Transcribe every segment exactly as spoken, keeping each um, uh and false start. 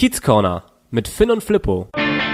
Kiez Corner mit Finn und Flippo.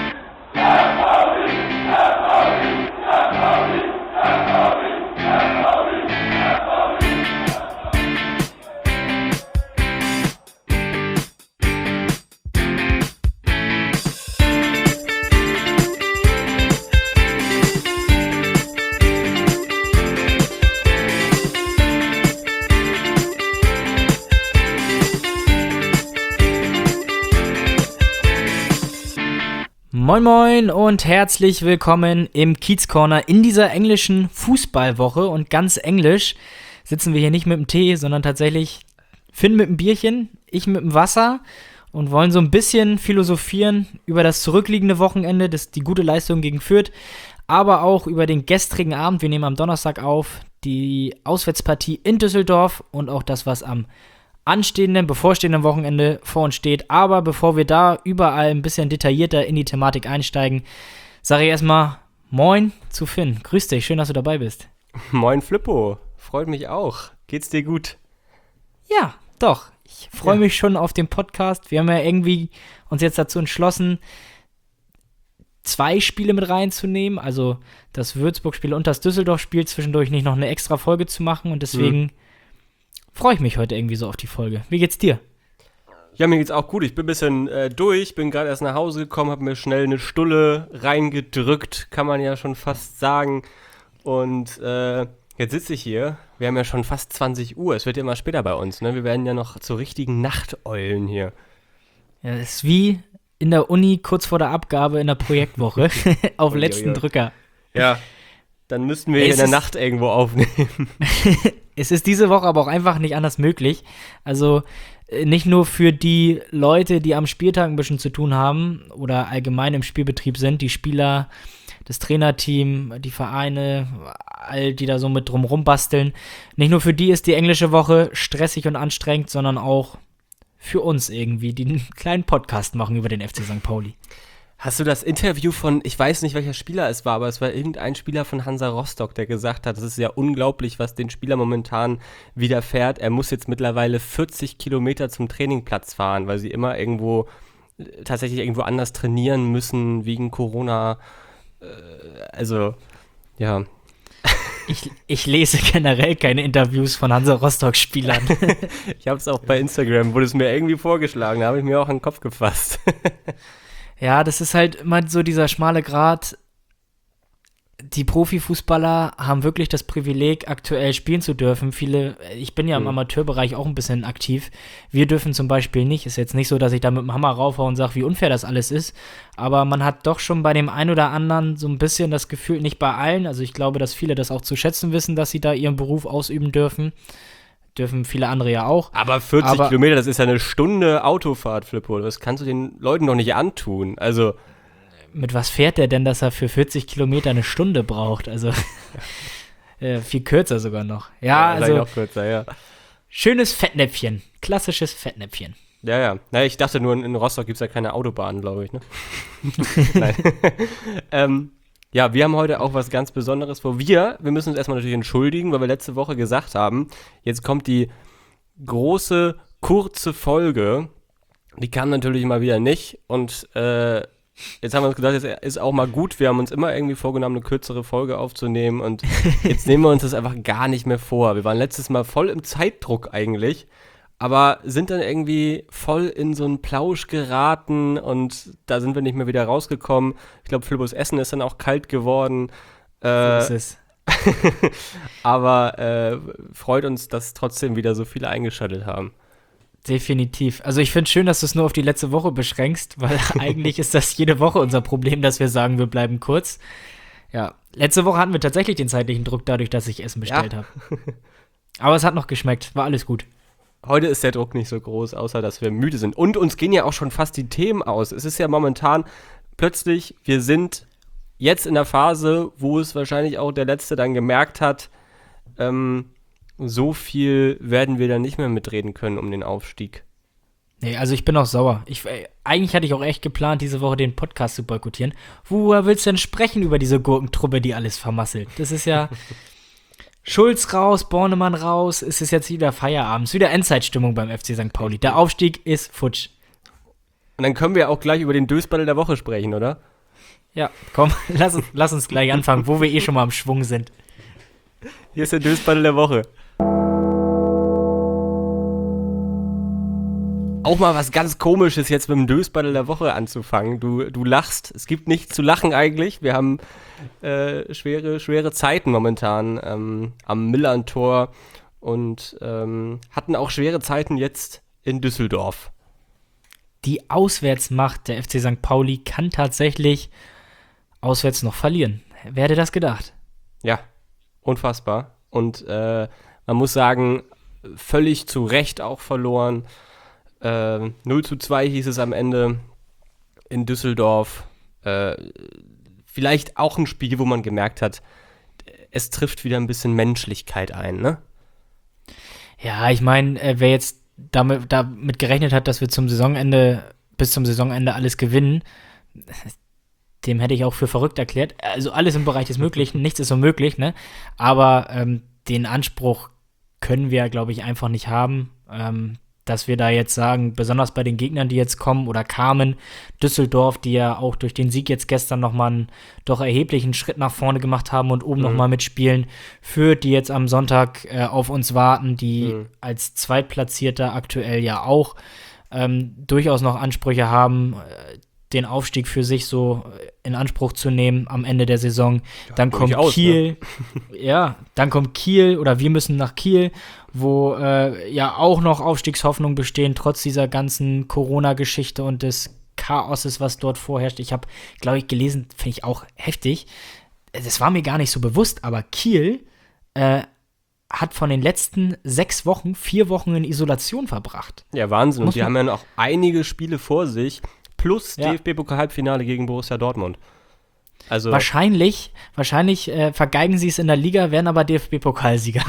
Moin Moin und herzlich willkommen im Kiez Corner in dieser englischen Fußballwoche. Und ganz englisch sitzen wir hier nicht mit dem Tee, sondern tatsächlich Finn mit dem Bierchen, ich mit dem Wasser und wollen so ein bisschen philosophieren über das zurückliegende Wochenende, das, die gute Leistung gegen Fürth, aber auch über den gestrigen Abend. Wir nehmen am Donnerstag auf, die Auswärtspartie in Düsseldorf und auch das, was am anstehenden, bevorstehenden Wochenende vor uns steht. Aber bevor wir da überall ein bisschen detaillierter in die Thematik einsteigen, sage ich erstmal Moin zu Finn. Grüß dich, schön, dass du dabei bist. Moin Flippo, freut mich auch. Geht's dir gut? Ja, doch. Ich freue ja. mich schon auf den Podcast. Wir haben ja irgendwie uns jetzt dazu entschlossen, zwei Spiele mit reinzunehmen. Also das Würzburg-Spiel und das Düsseldorf-Spiel, zwischendurch nicht noch eine extra Folge zu machen. Und deswegen mhm. freue ich mich heute irgendwie so auf die Folge. Wie geht's dir? Ja, mir geht's auch gut. Ich bin ein bisschen äh, durch, bin gerade erst nach Hause gekommen, habe mir schnell eine Stulle reingedrückt, kann man ja schon fast sagen. Und äh, jetzt sitze ich hier. Wir haben ja schon fast zwanzig Uhr. Es wird ja immer später bei uns, ne? Wir werden ja noch zu richtigen Nachteulen hier. Ja, das ist wie in der Uni kurz vor der Abgabe in der Projektwoche auf Ui, letzten ui, ui. Drücker. Ja, dann müssten wir Es hier in der ist- Nacht irgendwo aufnehmen. Es ist diese Woche aber auch einfach nicht anders möglich. Also äh, nicht nur für die Leute, die am Spieltag ein bisschen zu tun haben oder allgemein im Spielbetrieb sind, die Spieler, das Trainerteam, die Vereine, all die da so mit drumrum basteln. Nicht nur für die ist die englische Woche stressig und anstrengend, sondern auch für uns irgendwie, die einen kleinen Podcast machen über den F C Sankt Pauli. Hast du das Interview von, ich weiß nicht, welcher Spieler es war, aber es war irgendein Spieler von Hansa Rostock, der gesagt hat, es ist ja unglaublich, was den Spieler momentan widerfährt. Er muss jetzt mittlerweile vierzig Kilometer zum Trainingplatz fahren, weil sie immer irgendwo, äh, tatsächlich irgendwo anders trainieren müssen, wegen Corona. Äh, also, ja. Ich, ich lese generell keine Interviews von Hansa Rostock-Spielern. Ich habe es auch bei Instagram, wurde es mir irgendwie vorgeschlagen, da habe ich mir auch an den Kopf gefasst. Ja, das ist halt immer so dieser schmale Grat. Die Profifußballer haben wirklich das Privileg, aktuell spielen zu dürfen. Viele, ich bin ja im Mhm. Amateurbereich auch ein bisschen aktiv. Wir dürfen zum Beispiel nicht. Ist jetzt nicht so, dass ich da mit dem Hammer raufhaue und sage, wie unfair das alles ist. Aber man hat doch schon bei dem einen oder anderen so ein bisschen das Gefühl, nicht bei allen. Also ich glaube, dass viele das auch zu schätzen wissen, dass sie da ihren Beruf ausüben dürfen. Dürfen viele andere ja auch. Aber vierzig Aber- Kilometer, das ist ja eine Stunde Autofahrt, Flippo. Das kannst du den Leuten doch nicht antun. Also, Mit was fährt der denn, dass er für vierzig Kilometer eine Stunde braucht? Also äh, viel kürzer sogar noch. Ja, sei also noch kürzer, ja. schönes Fettnäpfchen. Klassisches Fettnäpfchen. Ja, ja. Naja, ich dachte nur, in, in Rostock gibt es ja keine Autobahn, glaube ich, ne? Nein. ähm, ja, wir haben heute auch was ganz Besonderes vor. Wir, wir müssen uns erstmal natürlich entschuldigen, weil wir letzte Woche gesagt haben, jetzt kommt die große, kurze Folge. Die kam natürlich mal wieder nicht. Und äh, jetzt haben wir uns gedacht, jetzt ist auch mal gut. Wir haben uns immer irgendwie vorgenommen, eine kürzere Folge aufzunehmen. Und jetzt nehmen wir uns das einfach gar nicht mehr vor. Wir waren letztes Mal voll im Zeitdruck eigentlich. Aber sind dann irgendwie voll in so einen Plausch geraten und da sind wir nicht mehr wieder rausgekommen. Ich glaube, Flippos Essen ist dann auch kalt geworden. Äh, So ist es. aber äh, freut uns, dass trotzdem wieder so viele eingeschaltet haben. Definitiv. Also ich finde es schön, dass du es nur auf die letzte Woche beschränkst, weil eigentlich ist das jede Woche unser Problem, dass wir sagen, wir bleiben kurz. Ja, letzte Woche hatten wir tatsächlich den zeitlichen Druck dadurch, dass ich Essen bestellt Ja. habe. Aber es hat noch geschmeckt, war alles gut. Heute ist der Druck nicht so groß, außer dass wir müde sind. Und uns gehen ja auch schon fast die Themen aus. Es ist ja momentan plötzlich, wir sind jetzt in der Phase, wo es wahrscheinlich auch der Letzte dann gemerkt hat, ähm, so viel werden wir dann nicht mehr mitreden können um den Aufstieg. Nee, also ich bin auch sauer. Ich, äh, eigentlich hatte ich auch echt geplant, diese Woche den Podcast zu boykottieren. Worüber willst du denn sprechen über diese Gurkentruppe, die alles vermasselt? Das ist ja Schulz raus, Bornemann raus, es ist jetzt wieder Feierabend, es ist wieder Endzeitstimmung beim F C Sankt Pauli. Der Aufstieg ist futsch. Und dann können wir auch gleich über den Dösbattle der Woche sprechen, oder? Ja, komm, lass uns, lass uns gleich anfangen, wo wir eh schon mal am Schwung sind. Hier ist der Dösbattle der Woche. Auch mal was ganz Komisches jetzt mit dem Dösbattle der Woche anzufangen. Du, du lachst. Es gibt nichts zu lachen eigentlich. Wir haben äh, schwere, schwere Zeiten momentan ähm, am Millern-Tor und ähm, hatten auch schwere Zeiten jetzt in Düsseldorf. Die Auswärtsmacht der F C Sankt Pauli kann tatsächlich auswärts noch verlieren. Wer hätte das gedacht? Ja, unfassbar. Und äh, man muss sagen, völlig zu Recht auch verloren. Äh, null zu zwei hieß es am Ende in Düsseldorf. Äh, vielleicht auch ein Spiel, wo man gemerkt hat, es trifft wieder ein bisschen Menschlichkeit ein, ne? Ja, ich meine, äh, wer jetzt damit, damit gerechnet hat, dass wir zum Saisonende, bis zum Saisonende alles gewinnen, dem hätte ich auch für verrückt erklärt. Also alles im Bereich des Möglichen, nichts ist unmöglich, ne? Aber ähm, den Anspruch können wir, glaube ich, einfach nicht haben, ähm, dass wir da jetzt sagen, besonders bei den Gegnern, die jetzt kommen oder kamen, Düsseldorf, die ja auch durch den Sieg jetzt gestern nochmal einen doch erheblichen Schritt nach vorne gemacht haben und oben mhm. nochmal mitspielen, Fürth, die jetzt am Sonntag äh, auf uns warten, die mhm. als Zweitplatzierter aktuell ja auch ähm, durchaus noch Ansprüche haben, äh, den Aufstieg für sich so in Anspruch zu nehmen am Ende der Saison. Ja, dann kommt Kiel, ne? ja, dann kommt Kiel oder wir müssen nach Kiel, wo äh, ja auch noch Aufstiegshoffnungen bestehen, trotz dieser ganzen Corona-Geschichte und des Chaoses, was dort vorherrscht. Ich habe, glaube ich, gelesen, finde ich auch heftig. Das war mir gar nicht so bewusst, aber Kiel äh, hat von den letzten sechs Wochen vier Wochen in Isolation verbracht. Ja, Wahnsinn. Muss und die haben ja noch einige Spiele vor sich, plus ja. D F B-Pokal-Halbfinale gegen Borussia Dortmund. Also wahrscheinlich, wahrscheinlich äh, vergeigen sie es in der Liga, werden aber D F B-Pokalsieger.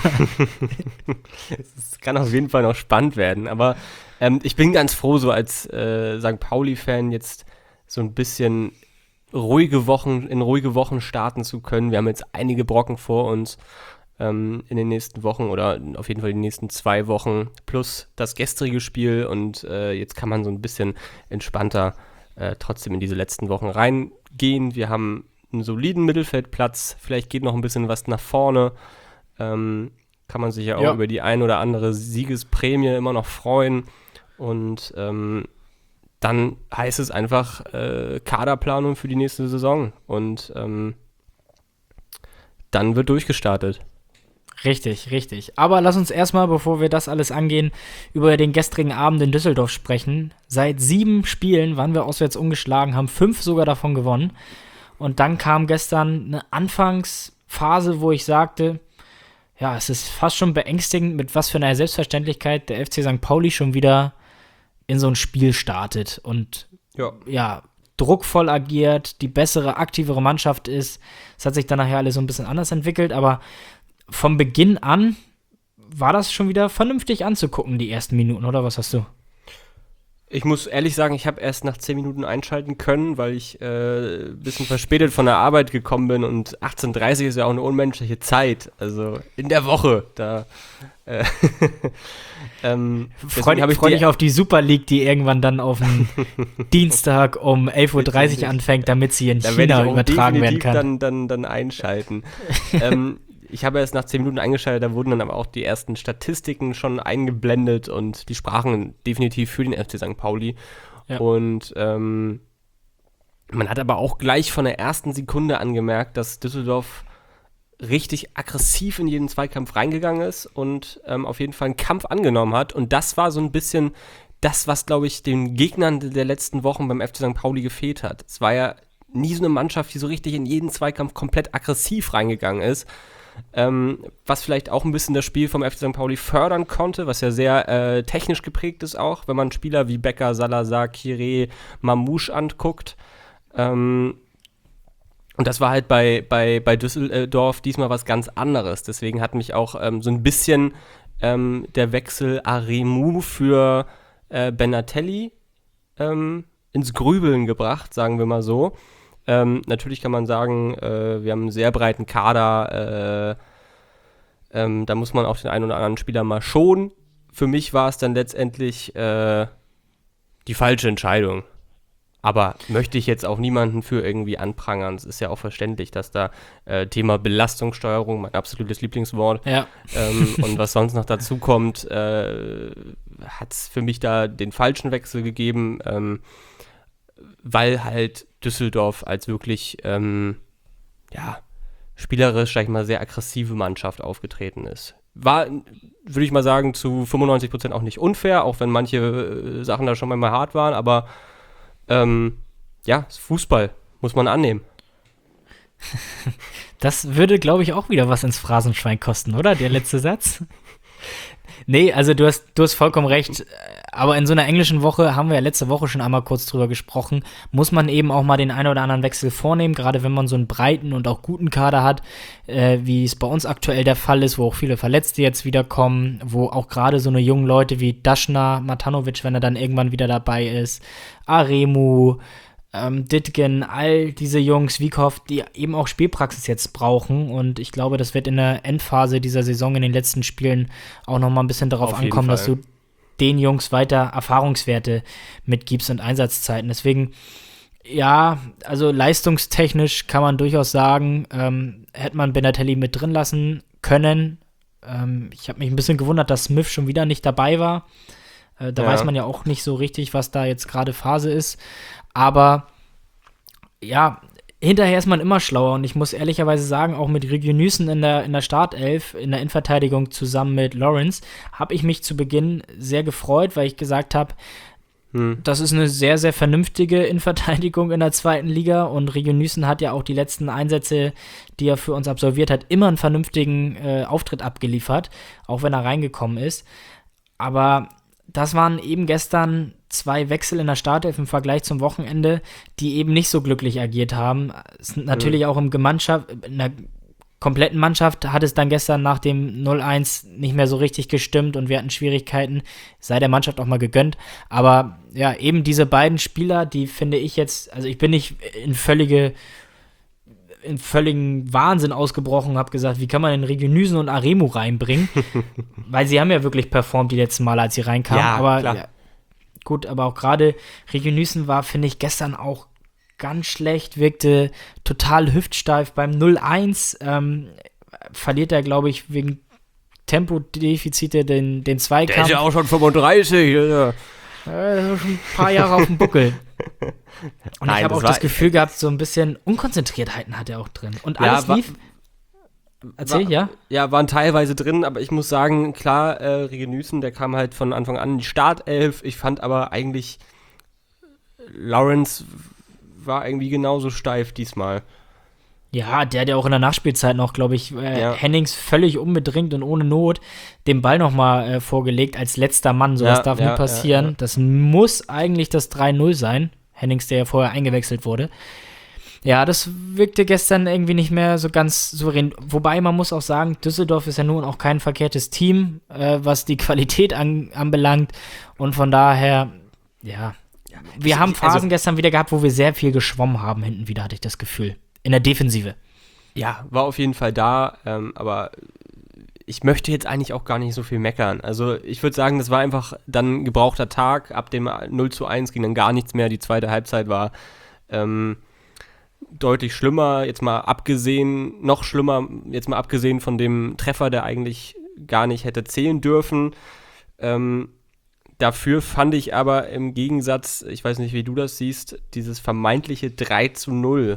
Es kann auf jeden Fall noch spannend werden. Aber ähm, ich bin ganz froh, so als äh, Sankt Pauli-Fan jetzt so ein bisschen ruhige Wochen, in ruhige Wochen starten zu können. Wir haben jetzt einige Brocken vor uns ähm, in den nächsten Wochen oder auf jeden Fall die nächsten zwei Wochen plus das gestrige Spiel. Und äh, jetzt kann man so ein bisschen entspannter äh, trotzdem in diese letzten Wochen reingehen. Wir haben einen soliden Mittelfeldplatz, vielleicht geht noch ein bisschen was nach vorne, ähm, kann man sich ja auch ja. über die ein oder andere Siegesprämie immer noch freuen und ähm, dann heißt es einfach äh, Kaderplanung für die nächste Saison und ähm, dann wird durchgestartet. Richtig, richtig. Aber lass uns erstmal, bevor wir das alles angehen, über den gestrigen Abend in Düsseldorf sprechen. Seit sieben Spielen waren wir auswärts ungeschlagen, haben fünf sogar davon gewonnen. Und dann kam gestern eine Anfangsphase, wo ich sagte, ja, es ist fast schon beängstigend, mit was für einer Selbstverständlichkeit der F C Sankt Pauli schon wieder in so ein Spiel startet und ja, ja druckvoll agiert, die bessere, aktivere Mannschaft ist. Es hat sich dann nachher alles so ein bisschen anders entwickelt, aber vom Beginn an war das schon wieder vernünftig anzugucken, die ersten Minuten, oder was hast du? Ich muss ehrlich sagen, ich habe erst nach zehn Minuten einschalten können, weil ich äh, ein bisschen verspätet von der Arbeit gekommen bin und achtzehn Uhr dreißig ist ja auch eine unmenschliche Zeit, also in der Woche. Da äh, ähm, Freu, ich freu dich auf die Super League, die irgendwann dann auf dem Dienstag um elf Uhr dreißig anfängt, damit sie in da China übertragen werden kann. Dann, dann, dann einschalten. ähm, Ich habe erst nach zehn Minuten eingeschaltet, da wurden dann aber auch die ersten Statistiken schon eingeblendet und die sprachen definitiv für den F C Sankt Pauli. Ja. Und ähm, man hat aber auch gleich von der ersten Sekunde angemerkt, dass Düsseldorf richtig aggressiv in jeden Zweikampf reingegangen ist und ähm, auf jeden Fall einen Kampf angenommen hat. Und das war so ein bisschen das, was, glaube ich, den Gegnern der letzten Wochen beim F C Sankt Pauli gefehlt hat. Es war ja nie so eine Mannschaft, die so richtig in jeden Zweikampf komplett aggressiv reingegangen ist. Ähm, was vielleicht auch ein bisschen das Spiel vom F C Sankt Pauli fördern konnte, was ja sehr äh, technisch geprägt ist auch, wenn man Spieler wie Becker, Salazar, Kire, Mamouche anguckt. Ähm, und das war halt bei, bei, bei Düsseldorf diesmal was ganz anderes. Deswegen hat mich auch ähm, so ein bisschen ähm, der Wechsel Aremu für äh, Benatelli ähm, ins Grübeln gebracht, sagen wir mal so. Ähm, natürlich kann man sagen, äh, wir haben einen sehr breiten Kader, äh, ähm, da muss man auch den einen oder anderen Spieler mal schonen. Für mich war es dann letztendlich äh, die falsche Entscheidung. Aber möchte ich jetzt auch niemanden für irgendwie anprangern. Es ist ja auch verständlich, dass da äh, Thema Belastungssteuerung, mein absolutes Lieblingswort, Ja. ähm, und was sonst noch dazu kommt, äh, hat es für mich da den falschen Wechsel gegeben, ähm, weil halt Düsseldorf als wirklich, ähm, ja, spielerisch, sag ich mal, sehr aggressive Mannschaft aufgetreten ist. War, würde ich mal sagen, zu fünfundneunzig Prozent auch nicht unfair, auch wenn manche äh, Sachen da schon mal hart waren, aber ähm, ja, Fußball muss man annehmen. Das würde, glaube ich, auch wieder was ins Phrasenschwein kosten, oder? Der letzte Satz. Nee, also du hast, du hast vollkommen recht. Aber in so einer englischen Woche, haben wir ja letzte Woche schon einmal kurz drüber gesprochen, muss man eben auch mal den einen oder anderen Wechsel vornehmen, gerade wenn man so einen breiten und auch guten Kader hat, äh, wie es bei uns aktuell der Fall ist, wo auch viele Verletzte jetzt wiederkommen, wo auch gerade so eine jungen Leute wie Daschner, Matanovic, wenn er dann irgendwann wieder dabei ist, Aremu, ähm, Dittgen, all diese Jungs, Wieckhoff, die eben auch Spielpraxis jetzt brauchen, und ich glaube, das wird in der Endphase dieser Saison in den letzten Spielen auch nochmal ein bisschen darauf Auf jeden ankommen, Fall. dass du den Jungs weiter Erfahrungswerte mitgibst und Einsatzzeiten. Deswegen, ja, also leistungstechnisch kann man durchaus sagen, ähm, hätte man Benatelli mit drin lassen können. Ähm, ich habe mich ein bisschen gewundert, dass Smith schon wieder nicht dabei war. Äh, da Ja. weiß man ja auch nicht so richtig, was da jetzt gerade Phase ist. Aber ja, hinterher ist man immer schlauer, und ich muss ehrlicherweise sagen, auch mit Regionüssen in der, in der Startelf, in der Innenverteidigung zusammen mit Lawrence, habe ich mich zu Beginn sehr gefreut, weil ich gesagt habe, Hm. das ist eine sehr, sehr vernünftige Innenverteidigung in der zweiten Liga, und Regionüssen hat ja auch die letzten Einsätze, die er für uns absolviert hat, immer einen vernünftigen äh, Auftritt abgeliefert, auch wenn er reingekommen ist. Aber das waren eben gestern zwei Wechsel in der Startelf im Vergleich zum Wochenende, die eben nicht so glücklich agiert haben. Es sind natürlich auch im Gemeinschaft, in der kompletten Mannschaft hat es dann gestern nach dem null eins nicht mehr so richtig gestimmt, und wir hatten Schwierigkeiten, sei der Mannschaft auch mal gegönnt. Aber ja, eben diese beiden Spieler, die finde ich jetzt, also ich bin nicht in völlige in völligen Wahnsinn ausgebrochen, habe gesagt, wie kann man denn Regionüsen und Aremu reinbringen? Weil sie haben ja wirklich performt die letzten Male, als sie reinkamen. Ja, aber klar. ja, gut, aber auch gerade Regionüsen war, finde ich, gestern auch ganz schlecht, wirkte total hüftsteif beim null eins. Ähm, verliert er, glaube ich, wegen Tempodefizite den, den Zweikampf. Der ist ja auch schon fünfunddreißig. Ja. Äh, schon ein paar Jahre auf dem Buckel. Und Nein, ich habe das auch war- das Gefühl gehabt, so ein bisschen Unkonzentriertheiten hat er auch drin. Und Ja, alles wa- lief. Erzähl, War- ja? Ja, waren teilweise drin, aber ich muss sagen, klar, äh, Regenüßen, der kam halt von Anfang an in die Startelf. Ich fand aber eigentlich, Lawrence war irgendwie genauso steif diesmal. Ja, der hat ja auch in der Nachspielzeit noch, glaube ich, äh, Ja. Hennings völlig unbedingt und ohne Not den Ball nochmal äh, vorgelegt als letzter Mann. Sowas Ja, darf ja, nie passieren. ja, ja. Das muss eigentlich das drei null sein. Hennings, der ja vorher eingewechselt wurde. Ja, das wirkte gestern irgendwie nicht mehr so ganz souverän. Wobei man muss auch sagen, Düsseldorf ist ja nun auch kein verkehrtes Team, äh, was die Qualität an, anbelangt. Und von daher, ja, wir ich- haben ich- Phasen also- gestern wieder gehabt, wo wir sehr viel geschwommen haben hinten wieder, hatte ich das Gefühl. In der Defensive. Ja, war auf jeden Fall da, ähm, aber ich möchte jetzt eigentlich auch gar nicht so viel meckern. Also ich würde sagen, das war einfach dann ein gebrauchter Tag. Ab dem null zu eins ging dann gar nichts mehr. Die zweite Halbzeit war ähm, deutlich schlimmer. Jetzt mal abgesehen, noch schlimmer, jetzt mal abgesehen von dem Treffer, der eigentlich gar nicht hätte zählen dürfen. Ähm, dafür fand ich aber im Gegensatz, ich weiß nicht, wie du das siehst, dieses vermeintliche drei zu null.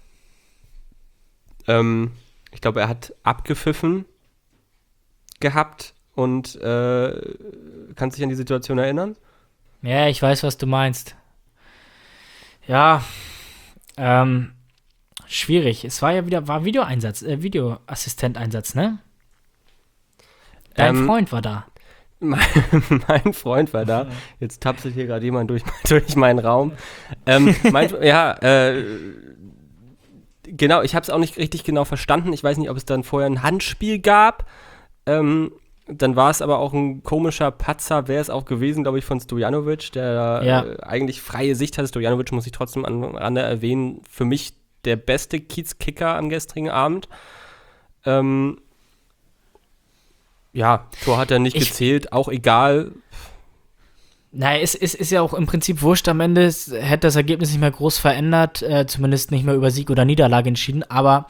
Ähm, ich glaube, er hat abgepfiffen gehabt und äh, kannst dich an die Situation erinnern? Ja, ich weiß, was du meinst. Ja, ähm, schwierig. Es war ja wieder, war Videoeinsatz, äh, Videoassistenteinsatz, ne? Dein Ähm, Freund war da. Mein, mein Freund war da. Jetzt tapselt hier gerade jemand durch, durch meinen Raum. Ähm, mein, ja, äh, genau, ich habe es auch nicht richtig genau verstanden. Ich weiß nicht, ob es dann vorher ein Handspiel gab. Ähm, dann war es aber auch ein komischer Patzer, wäre es auch gewesen, glaube ich, von Stojanovic, der Ja. äh, eigentlich freie Sicht hatte. Stojanovic, muss ich trotzdem an Rande erwähnen, für mich der beste Kiezkicker am gestrigen Abend. Ähm, ja, Tor hat er nicht Ich- gezählt, auch egal. Naja, es ist, ist ja auch im Prinzip wurscht am Ende. Es hätte das Ergebnis nicht mehr groß verändert, äh, zumindest nicht mehr über Sieg oder Niederlage entschieden. Aber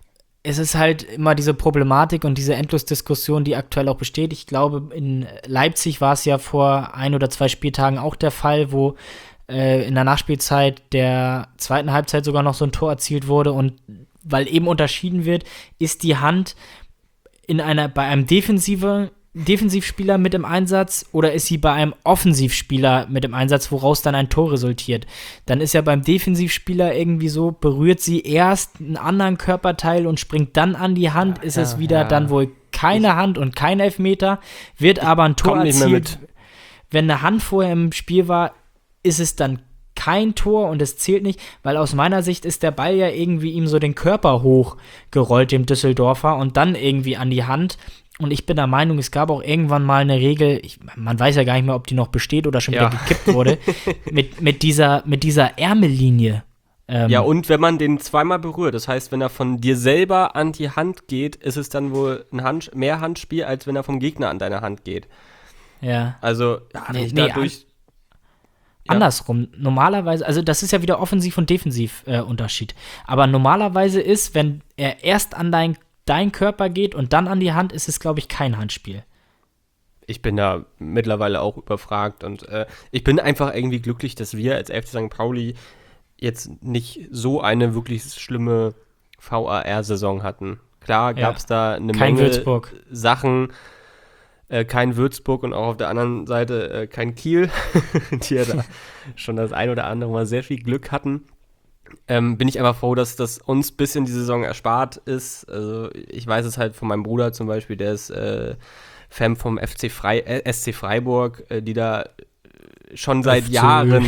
es ist halt immer diese Problematik und diese Endlosdiskussion, die aktuell auch besteht. Ich glaube, in Leipzig war es ja vor ein oder zwei Spieltagen auch der Fall, wo äh, in der Nachspielzeit der zweiten Halbzeit sogar noch so ein Tor erzielt wurde. Und weil eben unterschieden wird, ist die Hand in einer, bei einem Defensive, Defensivspieler mit im Einsatz oder ist sie bei einem Offensivspieler mit im Einsatz, woraus dann ein Tor resultiert. Dann ist ja beim Defensivspieler irgendwie so, berührt sie erst einen anderen Körperteil und springt dann an die Hand, ist ja, es wieder ja. dann wohl keine Hand und kein Elfmeter, wird aber ein Tor Komm nicht mehr erzielt. mit. Wenn eine Hand vorher im Spiel war, ist es dann kein Tor und es zählt nicht, weil aus meiner Sicht ist der Ball ja irgendwie ihm so den Körper hochgerollt, dem Düsseldorfer, und dann irgendwie an die Hand. Und ich bin der Meinung, es gab auch irgendwann mal eine Regel, ich, man weiß ja gar nicht mehr, ob die noch besteht oder schon Ja. wieder gekippt wurde, mit, mit, dieser, mit dieser Ärmellinie. Ähm, Ja, und wenn man den zweimal berührt, das heißt, wenn er von dir selber an die Hand geht, ist es dann wohl ein Hand, mehr Handspiel, als wenn er vom Gegner an deine Hand geht. ja. Also, ja, wenn Nee, ich nee, dadurch. Ja. Andersrum, normalerweise, also das ist ja wieder Offensiv- und Defensiv-Unterschied. Aber normalerweise ist, wenn er erst an dein, dein Körper geht und dann an die Hand, ist es, glaube ich, kein Handspiel. Ich bin da mittlerweile auch überfragt und äh, ich bin einfach irgendwie glücklich, dass wir als F C Sankt Pauli jetzt nicht so eine wirklich schlimme V A R-Saison hatten. Klar gab es da eine Kein Menge Würzburg. Sachen, äh, kein Würzburg und auch auf der anderen Seite äh, kein Kiel, die ja da schon das ein oder andere Mal sehr viel Glück hatten. Ähm, bin ich einfach froh, dass das uns ein bisschen die Saison erspart ist. Also ich weiß es halt von meinem Bruder zum Beispiel, der ist äh, Fan vom F C Frei, äh, S C Freiburg, äh, die da schon seit F C. Jahren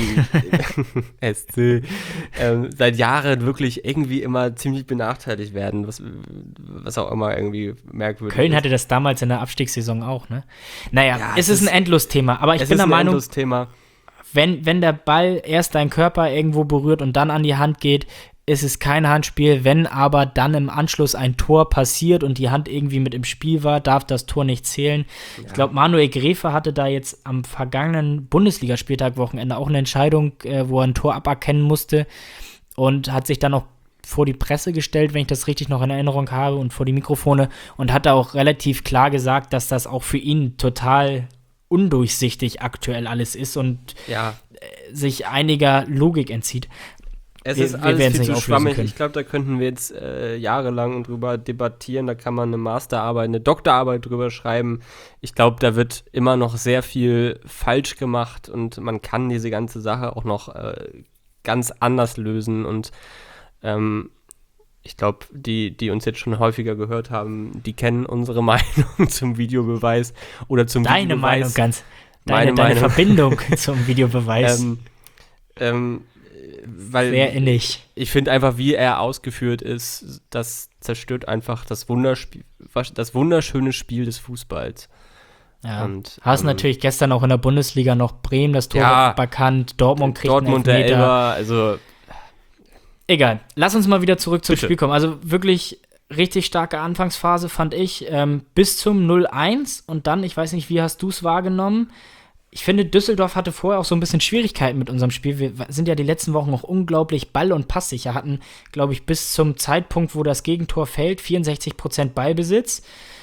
S C, ähm, seit Jahren wirklich irgendwie immer ziemlich benachteiligt werden, was, was auch immer irgendwie merkwürdig Köln ist. hatte das damals in der Abstiegssaison auch, ne? Naja, Ja, es es ist ein ist- Endlosthema, aber ich es bin ist der ein Meinung, endloses Thema. wenn, wenn der Ball erst deinen Körper irgendwo berührt und dann an die Hand geht, ist es kein Handspiel. Wenn aber dann im Anschluss ein Tor passiert und die Hand irgendwie mit im Spiel war, darf das Tor nicht zählen. Ich glaube, Manuel Gräfe hatte da jetzt am vergangenen Bundesligaspieltag Wochenende auch eine Entscheidung, äh, wo er ein Tor aberkennen musste und hat sich dann auch vor die Presse gestellt, wenn ich das richtig noch in Erinnerung habe, und vor die Mikrofone, und hat da auch relativ klar gesagt, dass das auch für ihn total undurchsichtig aktuell alles ist und Ja, sich einiger Logik entzieht. es Wir- ist wir alles werden's viel nicht zu auflösen schwammig. können. Ich glaube, da könnten wir jetzt äh, jahrelang drüber debattieren. Da kann man eine Masterarbeit, eine Doktorarbeit drüber schreiben. Ich glaube, da wird immer noch sehr viel falsch gemacht und man kann diese ganze Sache auch noch äh, ganz anders lösen. Und ähm, ich glaube, die, die uns jetzt schon häufiger gehört haben, die kennen unsere Meinung zum Videobeweis oder zum Deine Videobeweis. Meinung ganz. Deine, Meine deine Meinung. Verbindung zum Videobeweis. Ähm, ähm, weil Sehr innig. ich finde einfach, wie er ausgeführt ist, das zerstört einfach das, Wunderspiel, das wunderschöne Spiel des Fußballs. Ja. Und, Hast ähm, natürlich gestern auch in der Bundesliga noch Bremen das Tor Ja. bekannt, Dortmund kriegt Dortmund einen der Elfmeter. Elber, also Egal, lass uns mal wieder zurück zum Bitte. Spiel kommen. Also wirklich richtig starke Anfangsphase, fand ich, ähm, bis zum null eins und dann, ich weiß nicht, wie hast du es wahrgenommen? Ich finde, Düsseldorf hatte vorher auch so ein bisschen Schwierigkeiten mit unserem Spiel. Wir sind ja die letzten Wochen auch unglaublich ball- und passsicher, hatten, glaube ich, bis zum Zeitpunkt, wo das Gegentor fällt, vierundsechzig Prozent Ballbesitz.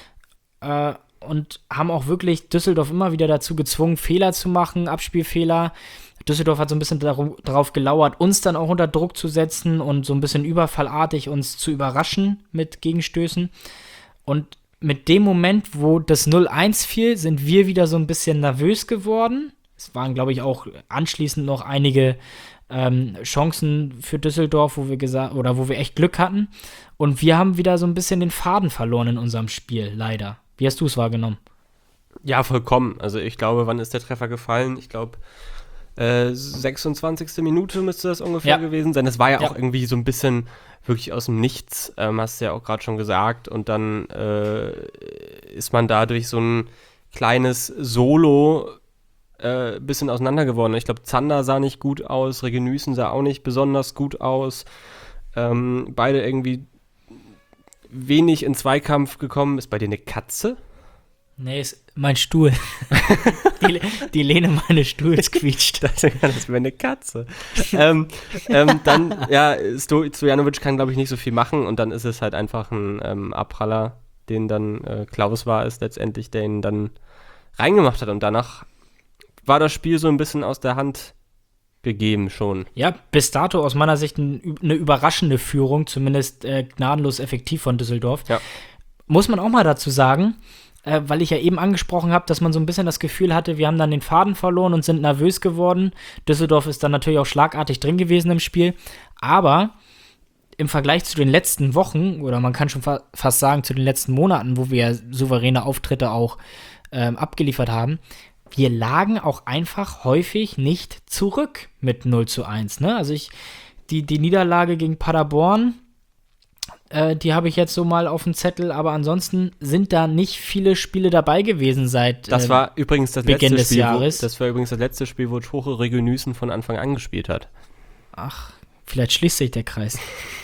Äh, und haben auch wirklich Düsseldorf immer wieder dazu gezwungen, Fehler zu machen, Abspielfehler. Düsseldorf hat so ein bisschen daru- darauf gelauert, uns dann auch unter Druck zu setzen und so ein bisschen überfallartig uns zu überraschen mit Gegenstößen. Und mit dem Moment, wo das null eins fiel, sind wir wieder so ein bisschen nervös geworden. Es waren, glaube ich, auch anschließend noch einige ähm, Chancen für Düsseldorf, wo wir gesagt oder wo wir echt Glück hatten. Und wir haben wieder so ein bisschen den Faden verloren in unserem Spiel, leider. Wie hast du es wahrgenommen? ja, vollkommen. Also ich glaube, wann ist der Treffer gefallen? Ich glaube, äh, sechsundzwanzigste Minute müsste das ungefähr Ja. gewesen sein. Das war ja, Ja. auch irgendwie so ein bisschen wirklich aus dem Nichts, ähm, hast du ja auch gerade schon gesagt. Und dann äh, ist man da durch so ein kleines Solo äh, bisschen auseinander geworden. Ich glaube, Zander sah nicht gut aus, Regenüßen sah auch nicht besonders gut aus. Ähm, beide irgendwie wenig in Zweikampf gekommen. Ist bei dir eine Katze? Nee, ist mein Stuhl. die, die Lehne meines Stuhls quietscht. Das wäre eine Katze. ähm, ähm, dann, ja, Sto- Stojanovic kann, glaube ich, nicht so viel machen und dann ist es halt einfach ein ähm, Abpraller, den dann äh, Klaus war es letztendlich, der ihn dann reingemacht hat und danach war das Spiel so ein bisschen aus der Hand gegeben schon. Ja, bis dato aus meiner Sicht ein, eine überraschende Führung, zumindest äh, gnadenlos effektiv von Düsseldorf. Ja. Muss man auch mal dazu sagen, äh, weil ich ja eben angesprochen habe, dass man so ein bisschen das Gefühl hatte, wir haben dann den Faden verloren und sind nervös geworden. Düsseldorf ist dann natürlich auch schlagartig drin gewesen im Spiel, aber im Vergleich zu den letzten Wochen, oder man kann schon fa- fast sagen zu den letzten Monaten, wo wir souveräne Auftritte auch ähm, abgeliefert haben, wir lagen auch einfach häufig nicht zurück mit null zu eins. Ne? Also ich, die, die Niederlage gegen Paderborn, äh, die habe ich jetzt so mal auf dem Zettel, aber ansonsten sind da nicht viele Spiele dabei gewesen seit Das äh, war übrigens das Beginn letzte des Spiel, Jahres. Wo, das war übrigens das letzte Spiel, wo Tore Regönüssen von Anfang an gespielt hat. Ach, vielleicht schließt sich der Kreis.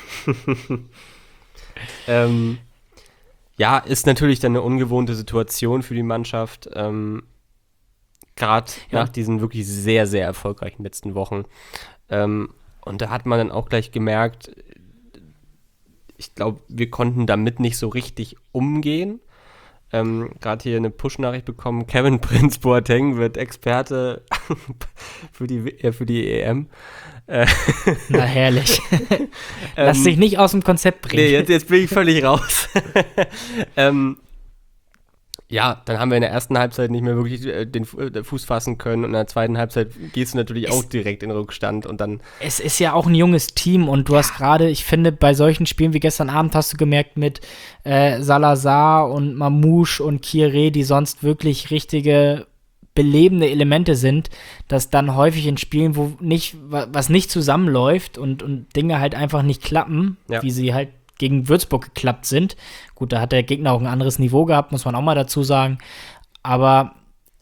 ähm, ja, ist natürlich dann eine ungewohnte Situation für die Mannschaft, ähm, gerade Ja. nach diesen wirklich sehr, sehr erfolgreichen letzten Wochen. Ähm, und da hat man dann auch gleich gemerkt, ich glaube, wir konnten damit nicht so richtig umgehen. Ähm, gerade hier eine Push-Nachricht bekommen, Kevin Prince Boateng wird Experte für die, äh, für die E M. Äh, Na herrlich. Lass ähm, dich nicht aus dem Konzept bringen. Nee, jetzt, jetzt bin ich völlig raus. ähm, ja, dann haben wir in der ersten Halbzeit nicht mehr wirklich äh, den Fu- äh, Fuß fassen können und in der zweiten Halbzeit gehst du natürlich Es- auch direkt in Rückstand und dann, Es ist ja auch ein junges Team und du hast gerade, ich finde, bei solchen Spielen wie gestern Abend hast du gemerkt mit äh, Salazar und Mamouche und Kieré, die sonst wirklich richtige belebende Elemente sind, dass dann häufig in Spielen, wo nicht, wa- was nicht zusammenläuft und, und Dinge halt einfach nicht klappen, Ja. wie sie halt gegen Würzburg geklappt sind. Gut, da hat der Gegner auch ein anderes Niveau gehabt, muss man auch mal dazu sagen. Aber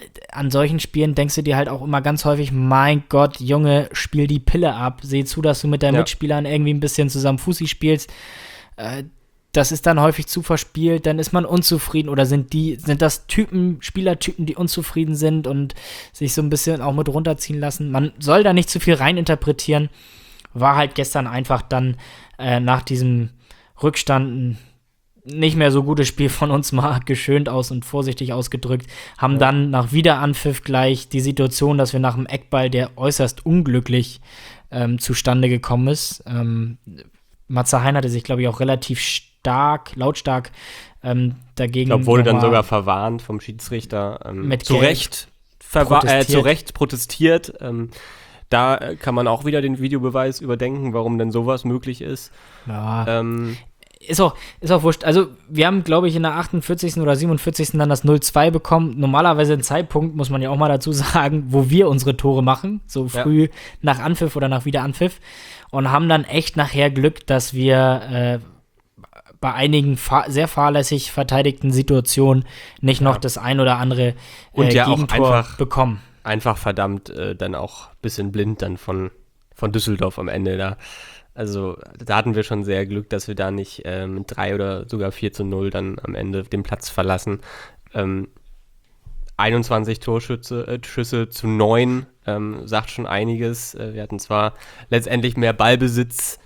an solchen Spielen denkst du dir halt auch immer ganz häufig, mein Gott, Junge, spiel die Pille ab. Seh zu, dass du mit deinen Ja. Mitspielern irgendwie ein bisschen zusammen Fussi spielst. Äh, das ist dann häufig zu verspielt, dann ist man unzufrieden oder sind die, sind das Typen, Spielertypen, die unzufrieden sind und sich so ein bisschen auch mit runterziehen lassen. Man soll da nicht zu viel reininterpretieren. War halt gestern einfach dann äh, nach diesem Rückstand ein nicht mehr so gutes Spiel von uns, mal geschönt aus und vorsichtig ausgedrückt, haben Ja. dann nach Wiederanpfiff gleich die Situation, dass wir nach dem Eckball, der äußerst unglücklich ähm, zustande gekommen ist, ähm, Matze Hein hatte sich, glaube ich, auch relativ stark, lautstark ähm, dagegen. ich glaube, wurde dann nochmal sogar verwarnt vom Schiedsrichter. Ähm, Mit zu Gelb Recht verwa- äh, protestiert. zu Recht protestiert. Ähm, da äh, kann man auch wieder den Videobeweis überdenken, warum denn sowas möglich ist. Ja, Ähm, ist auch, ist auch wurscht. Also, wir haben, glaube ich, in der achtundvierzigsten oder siebenundvierzigsten dann das null zwei bekommen. Normalerweise ein Zeitpunkt, muss man ja auch mal dazu sagen, wo wir unsere Tore machen. So Ja. früh nach Anpfiff oder nach Wiederanpfiff. Und haben dann echt nachher Glück, dass wir äh, bei einigen fa- sehr fahrlässig verteidigten Situationen nicht noch Ja. das ein oder andere äh, Und ja auch Gegentor einfach- bekommen. einfach verdammt äh, dann auch ein bisschen blind dann von, von Düsseldorf am Ende da. Also da hatten wir schon sehr Glück, dass wir da nicht ähm, mit drei oder sogar vier zu null dann am Ende den Platz verlassen. Ähm, einundzwanzig Torschüsse äh, Schüsse zu neun ähm, sagt schon einiges. Äh, wir hatten zwar letztendlich mehr Ballbesitz,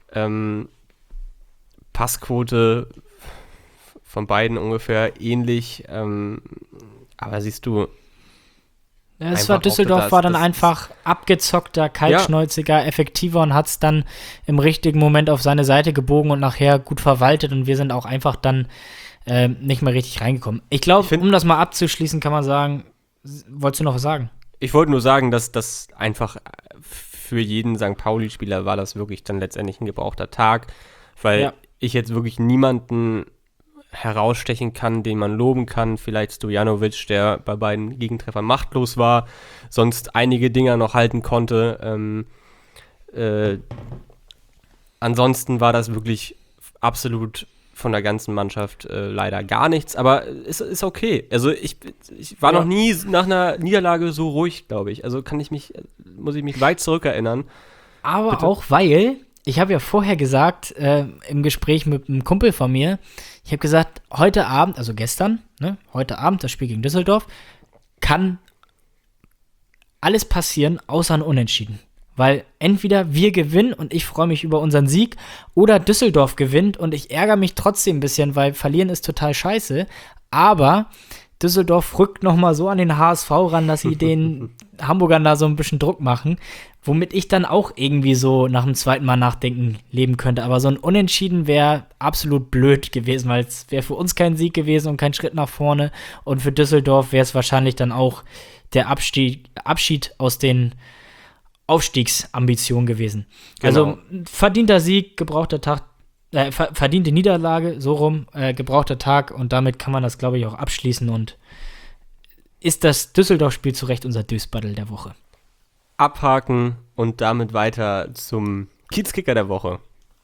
ähm, Passquote von beiden ungefähr ähnlich, ähm, aber siehst du, Ja, es Einfach war auch Düsseldorf das- war dann das- einfach abgezockter, kaltschnäuziger, effektiver und hat es dann im richtigen Moment auf seine Seite gebogen und nachher gut verwaltet und wir sind auch einfach dann äh, nicht mehr richtig reingekommen. Ich Ich glaube, find- um das mal abzuschließen, kann man sagen, s- wolltest du noch was sagen? ich wollte nur sagen, dass das einfach für jeden Sankt Pauli-Spieler war das wirklich dann letztendlich ein gebrauchter Tag, weil Ja. ich jetzt wirklich niemanden herausstechen kann, den man loben kann. Vielleicht Stojanovic, der bei beiden Gegentreffern machtlos war, sonst einige Dinger noch halten konnte. Ähm, äh, ansonsten war das wirklich absolut von der ganzen Mannschaft äh, leider gar nichts, aber es ist okay. Also ich, ich war Ja. noch nie nach einer Niederlage so ruhig, glaube ich. Also kann ich mich, muss ich mich weit zurückerinnern. Aber Bitte? auch weil ich habe ja vorher gesagt, äh, im Gespräch mit einem Kumpel von mir, ich habe gesagt, heute Abend, also gestern, ne, heute Abend, das Spiel gegen Düsseldorf, kann alles passieren, außer ein Unentschieden. Weil entweder wir gewinnen und ich freue mich über unseren Sieg oder Düsseldorf gewinnt und ich ärgere mich trotzdem ein bisschen, weil verlieren ist total scheiße. Aber Düsseldorf rückt nochmal so an den H S V ran, dass sie den Hamburgern da so ein bisschen Druck machen, womit ich dann auch irgendwie so nach dem zweiten Mal nachdenken leben könnte. Aber so ein Unentschieden wäre absolut blöd gewesen, weil es wäre für uns kein Sieg gewesen und kein Schritt nach vorne. Und für Düsseldorf wäre es wahrscheinlich dann auch der Abstieg, Abschied aus den Aufstiegsambitionen gewesen. Genau. Also verdienter Sieg, gebrauchter Tag, äh, ver- verdiente Niederlage, so rum, äh, gebrauchter Tag und damit kann man das, glaube ich, auch abschließen und ist das Düsseldorf-Spiel zu Recht unser Dösbaddel der Woche. Abhaken und damit weiter zum Kiezkicker der Woche.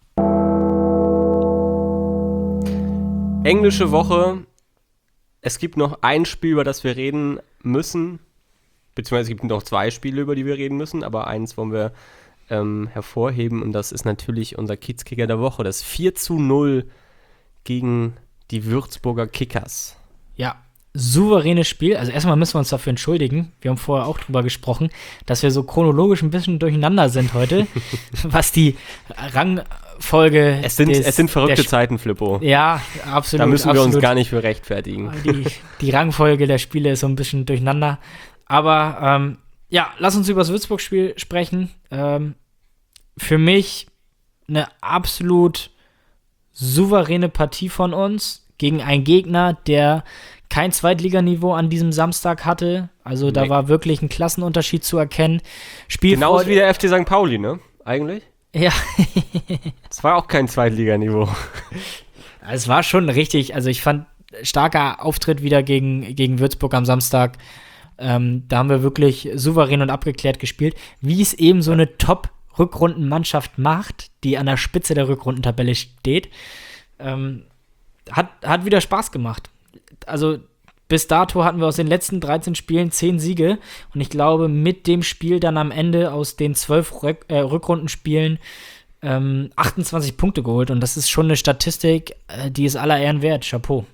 Englische Woche. Es gibt noch ein Spiel, über das wir reden müssen. Beziehungsweise es gibt noch zwei Spiele, über die wir reden müssen, aber eins wollen wir ähm, hervorheben und das ist natürlich unser Kiezkicker der Woche, das vier zu null gegen die Würzburger Kickers. Ja, souveränes Spiel. Also erstmal müssen wir uns dafür entschuldigen. Wir haben vorher auch drüber gesprochen, dass wir so chronologisch ein bisschen durcheinander sind heute, was die Rangfolge Es sind, des, es sind verrückte der, Zeiten, Flippo. Ja, absolut. Da müssen absolut. wir uns gar nicht für rechtfertigen. Die, die Rangfolge der Spiele ist so ein bisschen durcheinander. Aber ähm, ja, lass uns über das Würzburg-Spiel sprechen. Ähm, für mich eine absolut souveräne Partie von uns gegen einen Gegner, der kein Zweitliganiveau an diesem Samstag hatte. Also da Nee. war wirklich ein Klassenunterschied zu erkennen. Spielfreude, Genauso wie der F C Sankt Pauli, ne? Eigentlich? Ja, Es war auch kein Zweitliganiveau. es war schon richtig. Also ich fand, starker Auftritt wieder gegen, gegen Würzburg am Samstag. Ähm, da haben wir wirklich souverän und abgeklärt gespielt, wie es eben so eine Top-Rückrundenmannschaft macht, die an der Spitze der Rückrundentabelle steht. Ähm, hat, hat wieder Spaß gemacht. Also bis dato hatten wir aus den letzten dreizehn Spielen zehn Siege und ich glaube, mit dem Spiel dann am Ende aus den zwölf Rück, äh, Rückrundenspielen ähm, achtundzwanzig Punkte geholt und das ist schon eine Statistik, äh, die ist aller Ehren wert. Chapeau.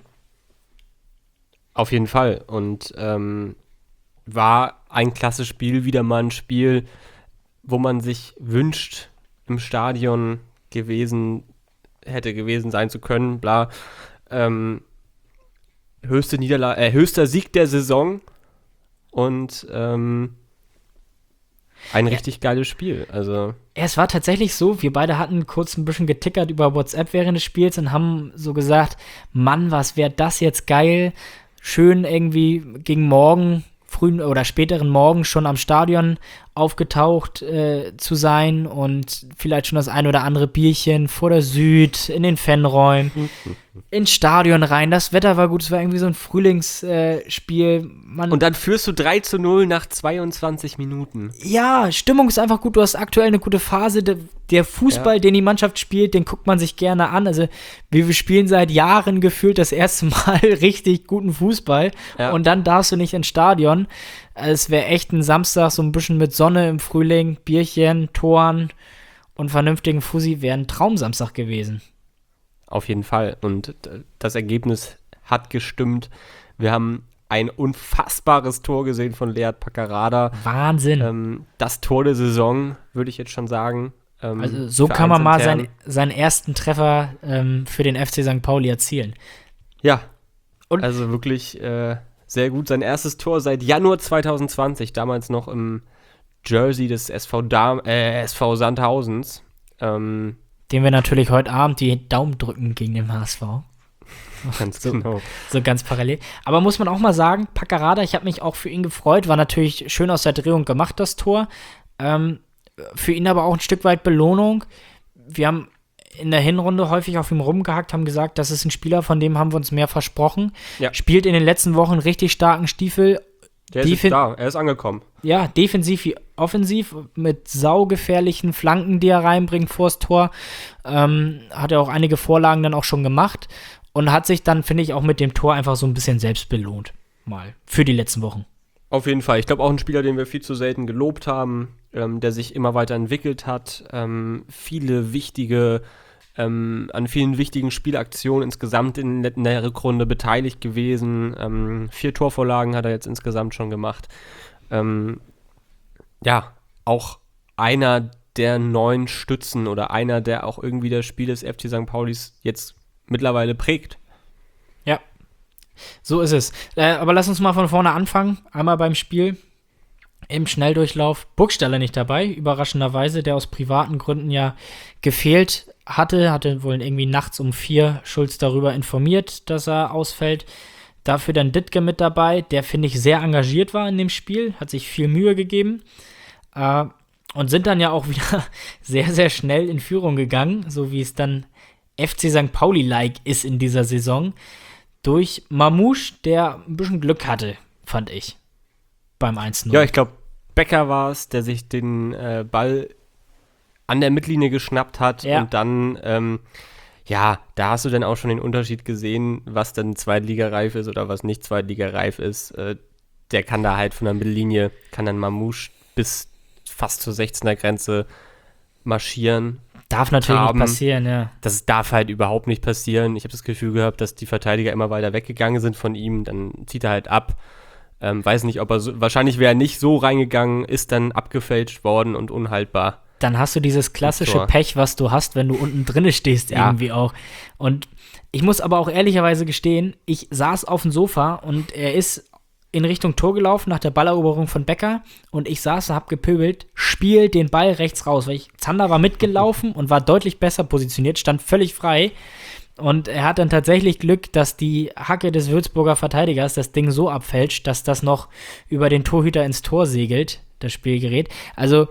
Auf jeden Fall. Und ähm, war ein klasse Spiel, wieder mal ein Spiel, wo man sich wünscht, im Stadion gewesen, hätte gewesen sein zu können, bla. Ähm, höchste Niederlage, äh, höchster Sieg der Saison und ähm, ein Ja. richtig geiles Spiel. Also Ja, es war tatsächlich so, wir beide hatten kurz ein bisschen getickert über WhatsApp während des Spiels und haben so gesagt, Mann, was wäre das jetzt geil, schön irgendwie gegen morgen, frühen oder späteren Morgen schon am Stadion aufgetaucht äh, zu sein und vielleicht schon das ein oder andere Bierchen vor der Süd, in den Fanräumen, ins Stadion rein. Das Wetter war gut, es war irgendwie so ein Frühlingsspiel. Äh, und dann führst du drei zu null nach zweiundzwanzig Minuten. Ja, Stimmung ist einfach gut. Du hast aktuell eine gute Phase. Der, der Fußball, Ja. den die Mannschaft spielt, den guckt man sich gerne an. Also wir, wir spielen seit Jahren gefühlt das erste Mal richtig guten Fußball. Ja. Und dann darfst du nicht ins Stadion. Es wäre echt ein Samstag, so ein bisschen mit Sonne im Frühling, Bierchen, Toren und vernünftigen Fussi, wäre ein Traumsamstag gewesen. Auf jeden Fall. Und d- das Ergebnis hat gestimmt. Wir haben ein unfassbares Tor gesehen von Lead Paccarada. Wahnsinn. Ähm, das Tor der Saison, würde ich jetzt schon sagen. Ähm, also so kann man mal vereinsintern. sein, seinen ersten Treffer ähm, für den F C Sankt Pauli erzielen. Ja, Und- also wirklich äh, sehr gut. Sein erstes Tor seit Januar zwanzig zwanzig, damals noch im Jersey des S V, Dam- äh, S V Sandhausens. Ähm, Dem wir natürlich heute Abend die Daumen drücken gegen den H S V. ganz So. genau. So ganz parallel. Aber muss man auch mal sagen, Paccarada, ich habe mich auch für ihn gefreut, war natürlich schön aus der Drehung gemacht, das Tor. Ähm, für ihn aber auch ein Stück weit Belohnung. Wir haben in der Hinrunde häufig auf ihm rumgehackt, haben gesagt, das ist ein Spieler, von dem haben wir uns mehr versprochen. Ja. Spielt in den letzten Wochen einen richtig starken Stiefel. Der ist Die jetzt fin- da, er ist angekommen. Ja, defensiv wie offensiv, mit saugefährlichen Flanken, die er reinbringt vors Tor. Ähm, hat er auch einige Vorlagen dann auch schon gemacht und hat sich dann, finde ich, auch mit dem Tor einfach so ein bisschen selbst belohnt. Mal. Für die letzten Wochen. Auf jeden Fall. Ich glaube auch ein Spieler, den wir viel zu selten gelobt haben, ähm, der sich immer weiter entwickelt hat, ähm, viele wichtige, ähm, an vielen wichtigen Spielaktionen insgesamt in, in der Rückrunde beteiligt gewesen. Ähm, vier Torvorlagen hat er jetzt insgesamt schon gemacht. Ähm, ja, auch einer der neuen Stützen oder einer, der auch irgendwie das Spiel des F C Sankt Paulis jetzt mittlerweile prägt. Ja. So ist es. Äh, aber lass uns mal von vorne anfangen. Einmal beim Spiel im Schnelldurchlauf. Burgstaller nicht dabei, überraschenderweise, der aus privaten Gründen ja gefehlt hatte. Hatte wohl irgendwie nachts um vier Schulz darüber informiert, dass er ausfällt. Dafür dann Dittke mit dabei, der, finde ich, sehr engagiert war in dem Spiel. Hat sich viel Mühe gegeben. Äh, und sind dann ja auch wieder sehr, sehr schnell in Führung gegangen, so wie es dann F C Sankt Pauli-like ist in dieser Saison. Durch Mamouche, der ein bisschen Glück hatte, fand ich, beim eins null. Ja, ich glaube, Becker war es, der sich den äh, Ball an der Mittellinie geschnappt hat. Ja. Und dann, ähm, ja, da hast du dann auch schon den Unterschied gesehen, was dann zweitligareif ist oder was nicht zweitligareif ist. Äh, der kann da halt von der Mittellinie, kann dann Mamouche bis fast zur sechzehner Grenze marschieren. Darf natürlich haben. nicht passieren, ja. Das darf halt überhaupt nicht passieren. Ich habe das Gefühl gehabt, dass die Verteidiger immer weiter weggegangen sind von ihm. Dann zieht er halt ab. Ähm, weiß nicht, ob er so, wahrscheinlich wäre er nicht so reingegangen, ist dann abgefälscht worden und unhaltbar. Dann hast du dieses klassische Pech, was du hast, wenn du unten drinne stehst, ja. irgendwie auch. Und ich muss aber auch ehrlicherweise gestehen, ich saß auf dem Sofa und er ist in Richtung Tor gelaufen nach der Balleroberung von Becker und ich saß und hab gepöbelt, spiel den Ball rechts raus, weil ich, Zander war mitgelaufen und war deutlich besser positioniert, stand völlig frei und er hat dann tatsächlich Glück, dass die Hacke des Würzburger Verteidigers das Ding so abfälscht, dass das noch über den Torhüter ins Tor segelt, das Spielgerät. Also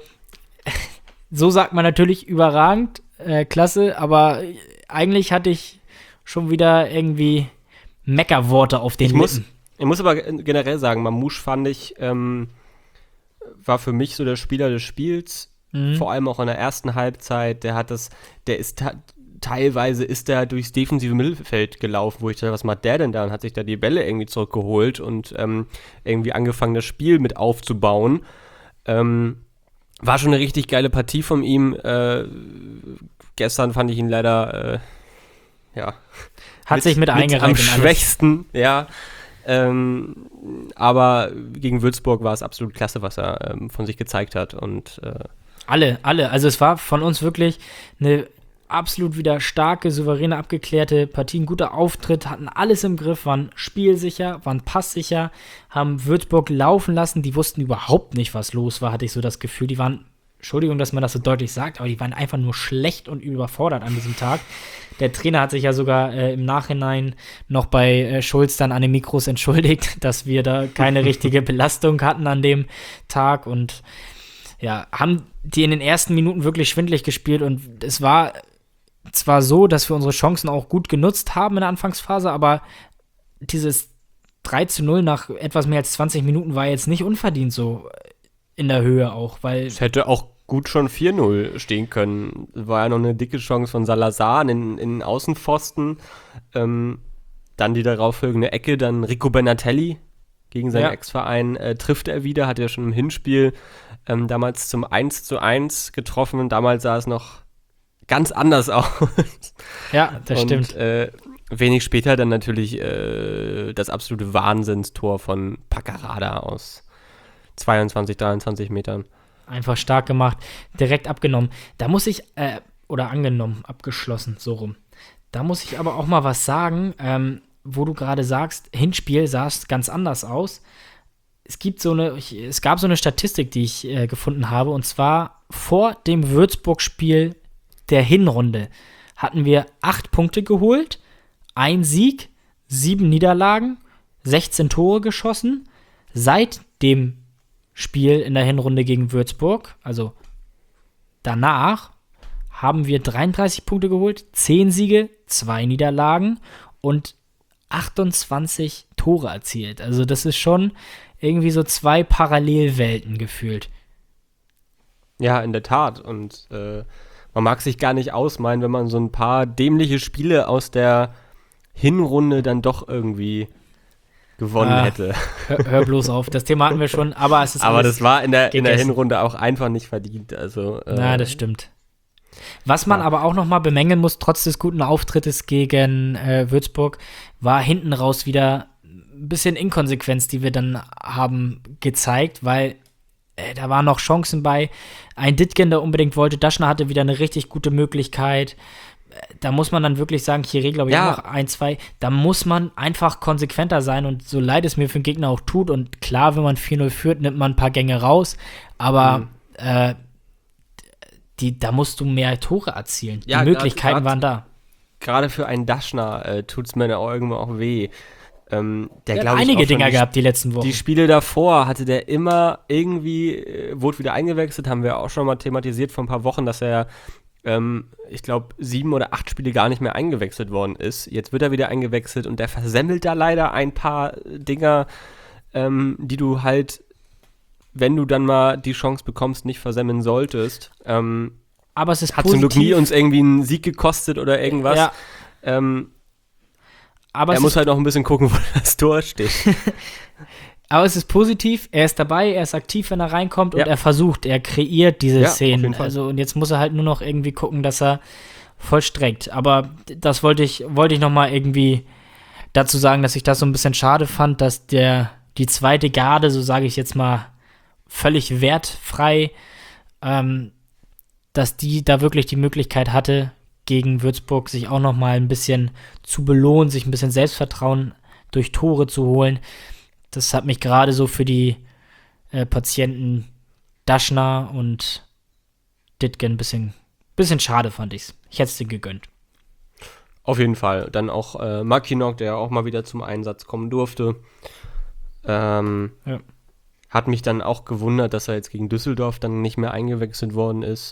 so sagt man natürlich überragend, äh, klasse, aber eigentlich hatte ich schon wieder irgendwie Meckerworte auf den ich Lippen. Muss Ich muss aber generell sagen, Mamouche fand ich, ähm, war für mich so der Spieler des Spiels, mhm. vor allem auch in der ersten Halbzeit. Der hat das, der ist ta- teilweise ist der durchs defensive Mittelfeld gelaufen, wo ich dachte, was macht der denn da? Und hat sich da die Bälle irgendwie zurückgeholt und ähm, irgendwie angefangen, das Spiel mit aufzubauen. Ähm, war schon eine richtig geile Partie von ihm. Äh, gestern fand ich ihn leider, äh, ja. Hat mit, sich mit eingereicht. Am schwächsten, ja. Ähm, aber gegen Würzburg war es absolut klasse, was er ähm, von sich gezeigt hat. Und äh alle, alle. Also es war von uns wirklich eine absolut wieder starke, souveräne, abgeklärte Partie. Ein guter Auftritt, hatten alles im Griff, waren spielsicher, waren passsicher, haben Würzburg laufen lassen. Die wussten überhaupt nicht, was los war, hatte ich so das Gefühl. Die waren, Entschuldigung, dass man das so deutlich sagt, aber die waren einfach nur schlecht und überfordert an diesem Tag. Der Trainer hat sich ja sogar äh, im Nachhinein noch bei äh, Schulz dann an den Mikros entschuldigt, dass wir da keine richtige Belastung hatten an dem Tag und ja, haben die in den ersten Minuten wirklich schwindelig gespielt und es war zwar so, dass wir unsere Chancen auch gut genutzt haben in der Anfangsphase, aber dieses drei zu null nach etwas mehr als zwanzig Minuten war jetzt nicht unverdient so in der Höhe auch, weil es hätte auch gut schon vier null stehen können. War ja noch eine dicke Chance von Salazar in, in den Außenpfosten. Ähm, dann die darauffolgende Ecke, dann Rico Benatelli gegen seinen ja. Ex-Verein äh, trifft er wieder, hat er schon im Hinspiel ähm, damals zum eins zu eins getroffen und damals sah es noch ganz anders aus. Ja, das und, stimmt. Äh, wenig später dann natürlich äh, das absolute Wahnsinnstor von Paccarada aus zweiundzwanzig, dreiundzwanzig Metern. Einfach stark gemacht, direkt abgenommen. Da muss ich, äh, oder angenommen, abgeschlossen, so rum. Da muss ich aber auch mal was sagen, ähm, wo du gerade sagst, Hinspiel sah es ganz anders aus. Es gibt so eine, ich, es gab so eine Statistik, die ich äh, gefunden habe, und zwar vor dem Würzburg-Spiel der Hinrunde hatten wir acht Punkte geholt, ein Sieg, sieben Niederlagen, sechzehn Tore geschossen. Seit dem Spiel in der Hinrunde gegen Würzburg, also danach, haben wir dreiunddreißig Punkte geholt, zehn Siege, zwei Niederlagen und achtundzwanzig Tore erzielt. Also das ist schon irgendwie so zwei Parallelwelten gefühlt. Ja, in der Tat. Und äh, man mag sich gar nicht ausmalen, wenn man so ein paar dämliche Spiele aus der Hinrunde dann doch irgendwie gewonnen Ah, hätte. Hör, hör bloß auf, das Thema hatten wir schon, aber es ist Aber alles das war in der, in der gegessen. Hinrunde auch einfach nicht verdient. Also, äh, Na, das stimmt. Was man ja. aber auch nochmal bemängeln muss, trotz des guten Auftrittes gegen äh, Würzburg, war hinten raus wieder ein bisschen Inkonsequenz, die wir dann haben gezeigt, weil äh, da waren noch Chancen bei. Ein Dittgen, der unbedingt wollte, Daschner hatte wieder eine richtig gute Möglichkeit. Äh, Da muss man dann wirklich sagen, Chiré, glaube ich, Ja. auch noch ein, zwei. Da muss man einfach konsequenter sein und so leid es mir für den Gegner auch tut. Und klar, wenn man vier null führt, nimmt man ein paar Gänge raus. Aber Mhm. äh, die, da musst du mehr Tore erzielen. Ja, Die Möglichkeiten grad- waren da. Gerade für einen Daschner äh, tut es mir in der irgendwo auch weh. Ähm, der, Er hat glaub ich, einige auch schon Dinger die- gehabt die letzten Wochen. Die Spiele davor hatte der immer irgendwie, äh, wurde wieder eingewechselt, haben wir auch schon mal thematisiert vor ein paar Wochen, dass er, ähm, ich glaube, sieben oder acht Spiele gar nicht mehr eingewechselt worden ist. Jetzt wird er wieder eingewechselt und der versemmelt da leider ein paar Dinger, ähm, die du halt, wenn du dann mal die Chance bekommst, nicht versemmeln solltest. Ähm, Aber es ist hat zum positiv. Glück nie uns irgendwie einen Sieg gekostet oder irgendwas. Ja, Ähm, aber, er es muss ist, halt noch ein bisschen gucken, wo das Tor steht. aber es ist positiv. Er ist dabei, er ist aktiv, wenn er reinkommt und Ja. er versucht, er kreiert diese Ja, auf Szenen. jeden Fall. Also, und jetzt muss er halt nur noch irgendwie gucken, dass er vollstreckt. Aber das wollte ich, wollte ich nochmal irgendwie dazu sagen, dass ich das so ein bisschen schade fand, dass der, die zweite Garde, so sage ich jetzt mal, völlig wertfrei, ähm, dass die da wirklich die Möglichkeit hatte, gegen Würzburg sich auch noch mal ein bisschen zu belohnen, sich ein bisschen Selbstvertrauen durch Tore zu holen. Das hat mich gerade so für die äh, Patienten Daschner und Dittgen ein bisschen, bisschen schade, fand ich's. Ich hätte es dir gegönnt. Auf jeden Fall. Dann auch äh, Mackinock, der auch mal wieder zum Einsatz kommen durfte. Ähm, Ja. Hat mich dann auch gewundert, dass er jetzt gegen Düsseldorf dann nicht mehr eingewechselt worden ist.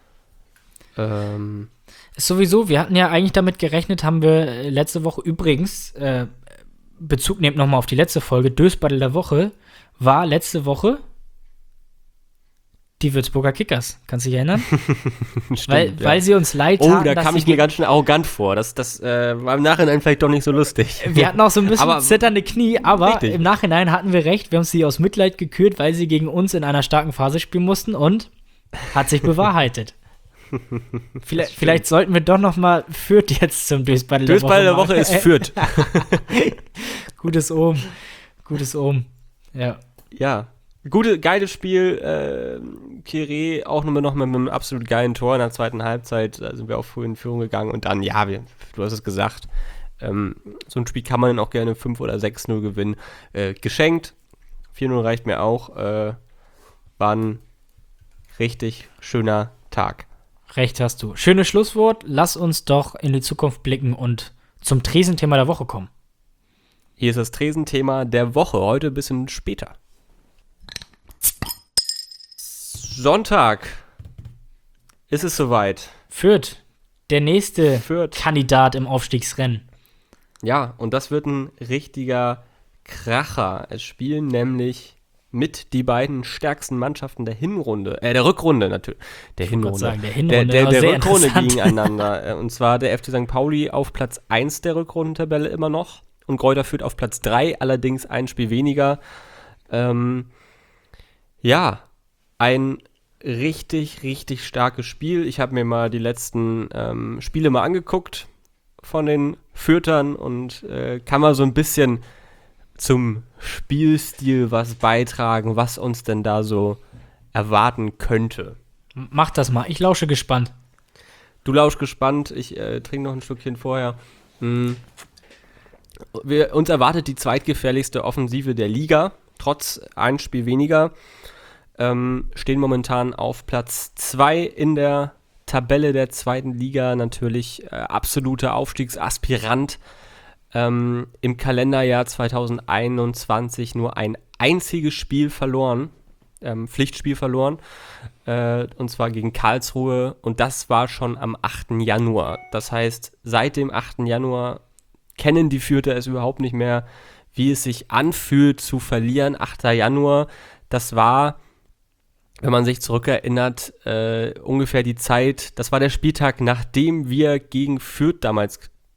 Ähm, Ist sowieso, wir hatten ja eigentlich damit gerechnet, haben wir äh, letzte Woche übrigens, äh, Bezug nehmt nochmal auf die letzte Folge, Dösbattle der Woche, war letzte Woche die Würzburger Kickers. Kannst du dich erinnern? stimmt, weil, ja. weil sie uns leid Oh, taten, da dass kam sie ich mir ge- ganz schön arrogant vor. Das, das äh, war im Nachhinein vielleicht doch nicht so lustig. Wir hatten auch so ein bisschen Aber- zitternde Knie, aber Richtig. im Nachhinein hatten wir recht. Wir haben sie aus Mitleid gekürt, weil sie gegen uns in einer starken Phase spielen mussten und hat sich bewahrheitet. vielleicht, vielleicht sollten wir doch noch mal Fürth jetzt zum Dösbattle der Woche Dösball der machen. Woche ist Fürth. Gutes Ohm. Gutes Ohm. Ja. Ja. Gute, geiles Spiel. Äh, Chiré auch nur noch mit einem absolut geilen Tor in der zweiten Halbzeit. Da sind wir auch früh in Führung gegangen. Und dann, ja, wir, du hast es gesagt, ähm, so ein Spiel kann man dann auch gerne fünf oder sechs null gewinnen. Äh, geschenkt. vier null reicht mir auch. Äh, war ein richtig schöner Tag. Recht hast du. Schönes Schlusswort. Lass uns doch in die Zukunft blicken und zum Tresenthema der Woche kommen. Hier ist das Tresenthema der Woche. Heute ein bisschen später. Sonntag ist es soweit. Fürth, der nächste Fürth. Kandidat im Aufstiegsrennen. Ja, und das wird ein richtiger Kracher. Es spielen nämlich mit die beiden stärksten Mannschaften der Hinrunde, äh, der Rückrunde natürlich. Der Ich wollte Hinrunde. gerade sagen, der Der, Hinrunde, der, aber der sehr Rückrunde interessant. gegeneinander. Äh, Und zwar der F C Sankt Pauli auf Platz eins der Rückrundentabelle immer noch und Greuther Fürth auf Platz drei, allerdings ein Spiel weniger. Ähm, ja, ein richtig, richtig starkes Spiel. Ich habe mir mal die letzten ähm, Spiele mal angeguckt von den Fürthern und äh, kann mal so ein bisschen zum Spielstil was beitragen, was uns denn da so erwarten könnte. Mach das mal. Ich lausche gespannt. Du lausch gespannt, ich äh, trinke noch ein Stückchen vorher. Mm. Wir, uns erwartet die zweitgefährlichste Offensive der Liga, trotz ein Spiel weniger. Ähm, stehen momentan auf Platz zwei in der Tabelle der zweiten Liga, natürlich äh, absoluter Aufstiegsaspirant. Ähm, Im Kalenderjahr zweitausendeinundzwanzig nur ein einziges Spiel verloren, ähm, Pflichtspiel verloren, äh, und zwar gegen Karlsruhe, und das war schon am achten Januar. Das heißt, seit dem achten Januar kennen die Fürther es überhaupt nicht mehr, wie es sich anfühlt zu verlieren. achter Januar, das war, wenn man sich zurückerinnert, äh, ungefähr die Zeit, das war der Spieltag, nachdem wir gegen Fürth damals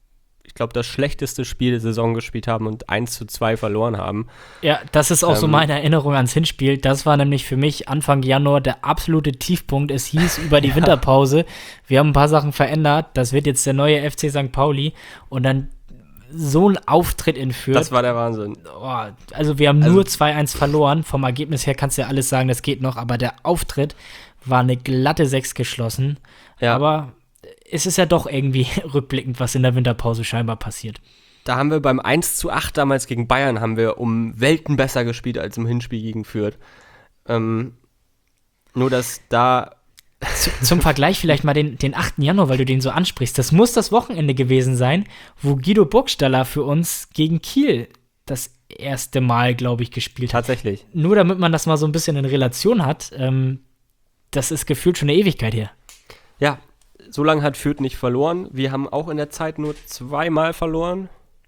ich glaube, das schlechteste Spiel der Saison gespielt haben und eins zu zwei verloren haben. Ja, das ist auch Ähm, so meine Erinnerung ans Hinspiel. Das war nämlich für mich Anfang Januar der absolute Tiefpunkt. Es hieß über die Winterpause, wir haben ein paar Sachen verändert, das wird jetzt der neue F C Sankt Pauli und dann so ein Auftritt in Fürth. Das war der Wahnsinn. Oh, also wir haben Also- nur zwei eins verloren. Vom Ergebnis her kannst du ja alles sagen, das geht noch, aber der Auftritt war eine glatte sechs geschlossen. Ja. Aber es ist ja doch irgendwie rückblickend, was in der Winterpause scheinbar passiert. Da haben wir beim eins zu acht damals gegen Bayern haben wir um Welten besser gespielt als im Hinspiel gegen Fürth. Ähm, nur, dass da Zu, zum Vergleich vielleicht mal den, den achten Januar, weil du den so ansprichst. Das muss das Wochenende gewesen sein, wo Guido Burgstaller für uns gegen Kiel das erste Mal, glaube ich, gespielt hat. tatsächlich. Nur damit man das mal so ein bisschen in Relation hat, ähm, das ist gefühlt schon eine Ewigkeit her. Ja, so lange hat Fürth nicht verloren. Wir haben auch in der Zeit nur zweimal verloren.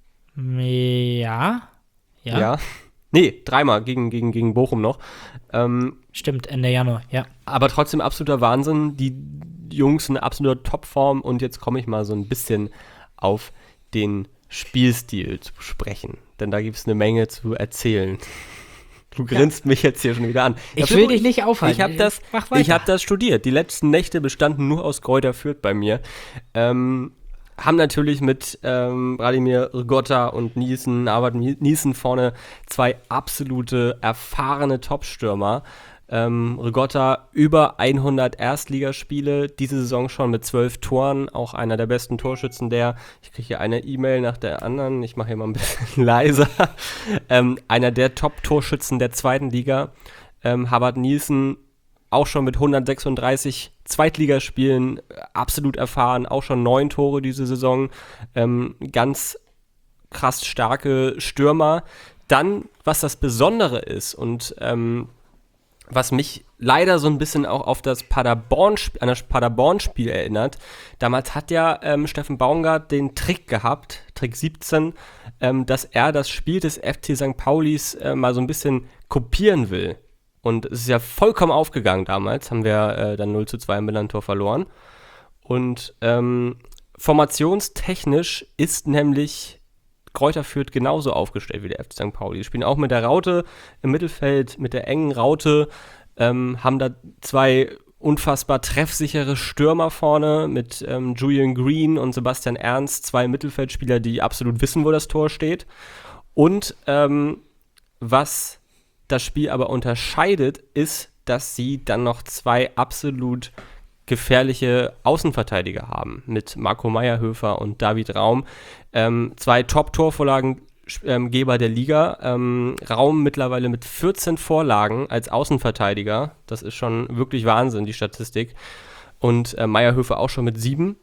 Ja. Ja. Ja. Nee, dreimal gegen, gegen, gegen Bochum noch. Ähm, Stimmt, Ende Januar, ja. aber trotzdem absoluter Wahnsinn. Die Jungs in absoluter Topform. Und jetzt komme ich mal so ein bisschen auf den Spielstil zu sprechen. Denn da gibt es eine Menge zu erzählen. Du grinst mich jetzt hier schon wieder an. Ich Ja, will dich nicht aufhalten. Ich habe das, Mach weiter. ich hab das studiert. Die letzten Nächte bestanden nur aus Greuther Fürth bei mir. Ähm, haben natürlich mit ähm, Wladimir Rgotta und Niesen, Albert Niesen vorne zwei absolute erfahrene Topstürmer. Ähm, Rgotta über hundert Erstligaspiele, diese Saison schon mit zwölf Toren, auch einer der besten Torschützen der, ich kriege hier eine E-Mail nach der anderen, ich mache hier mal ein bisschen leiser, ähm, einer der Top-Torschützen der zweiten Liga. Ähm, Habert Nielsen auch schon mit hundertsechsunddreißig Zweitligaspielen äh, absolut erfahren, auch schon neun Tore diese Saison, ähm, ganz krass starke Stürmer. Dann, was das Besondere ist und ähm, was mich leider so ein bisschen auch auf das Paderborn, an das Paderborn-Spiel erinnert. Damals hat ja ähm, Steffen Baumgart den Trick gehabt, Trick siebzehn, ähm, dass er das Spiel des F C Sankt Paulis äh, mal so ein bisschen kopieren will. Und es ist ja vollkommen aufgegangen damals, haben wir äh, dann null zu zwei im Millantor verloren. Und ähm, formationstechnisch ist nämlich Greuther Fürth genauso aufgestellt wie der F C Sankt Pauli. Die spielen auch mit der Raute im Mittelfeld, mit der engen Raute, ähm, haben da zwei unfassbar treffsichere Stürmer vorne mit ähm, Julian Green und Sebastian Ernst, zwei Mittelfeldspieler, die absolut wissen, wo das Tor steht. Und ähm, was das Spiel aber unterscheidet, ist, dass sie dann noch zwei absolut gefährliche Außenverteidiger haben, mit Marco Meyerhöfer und David Raum. Ähm, zwei Top-Torvorlagengeber der Liga. Ähm, Raum mittlerweile mit vierzehn Vorlagen als Außenverteidiger. Das ist schon wirklich Wahnsinn, die Statistik. Und äh, Meyerhöfer auch schon mit sieben.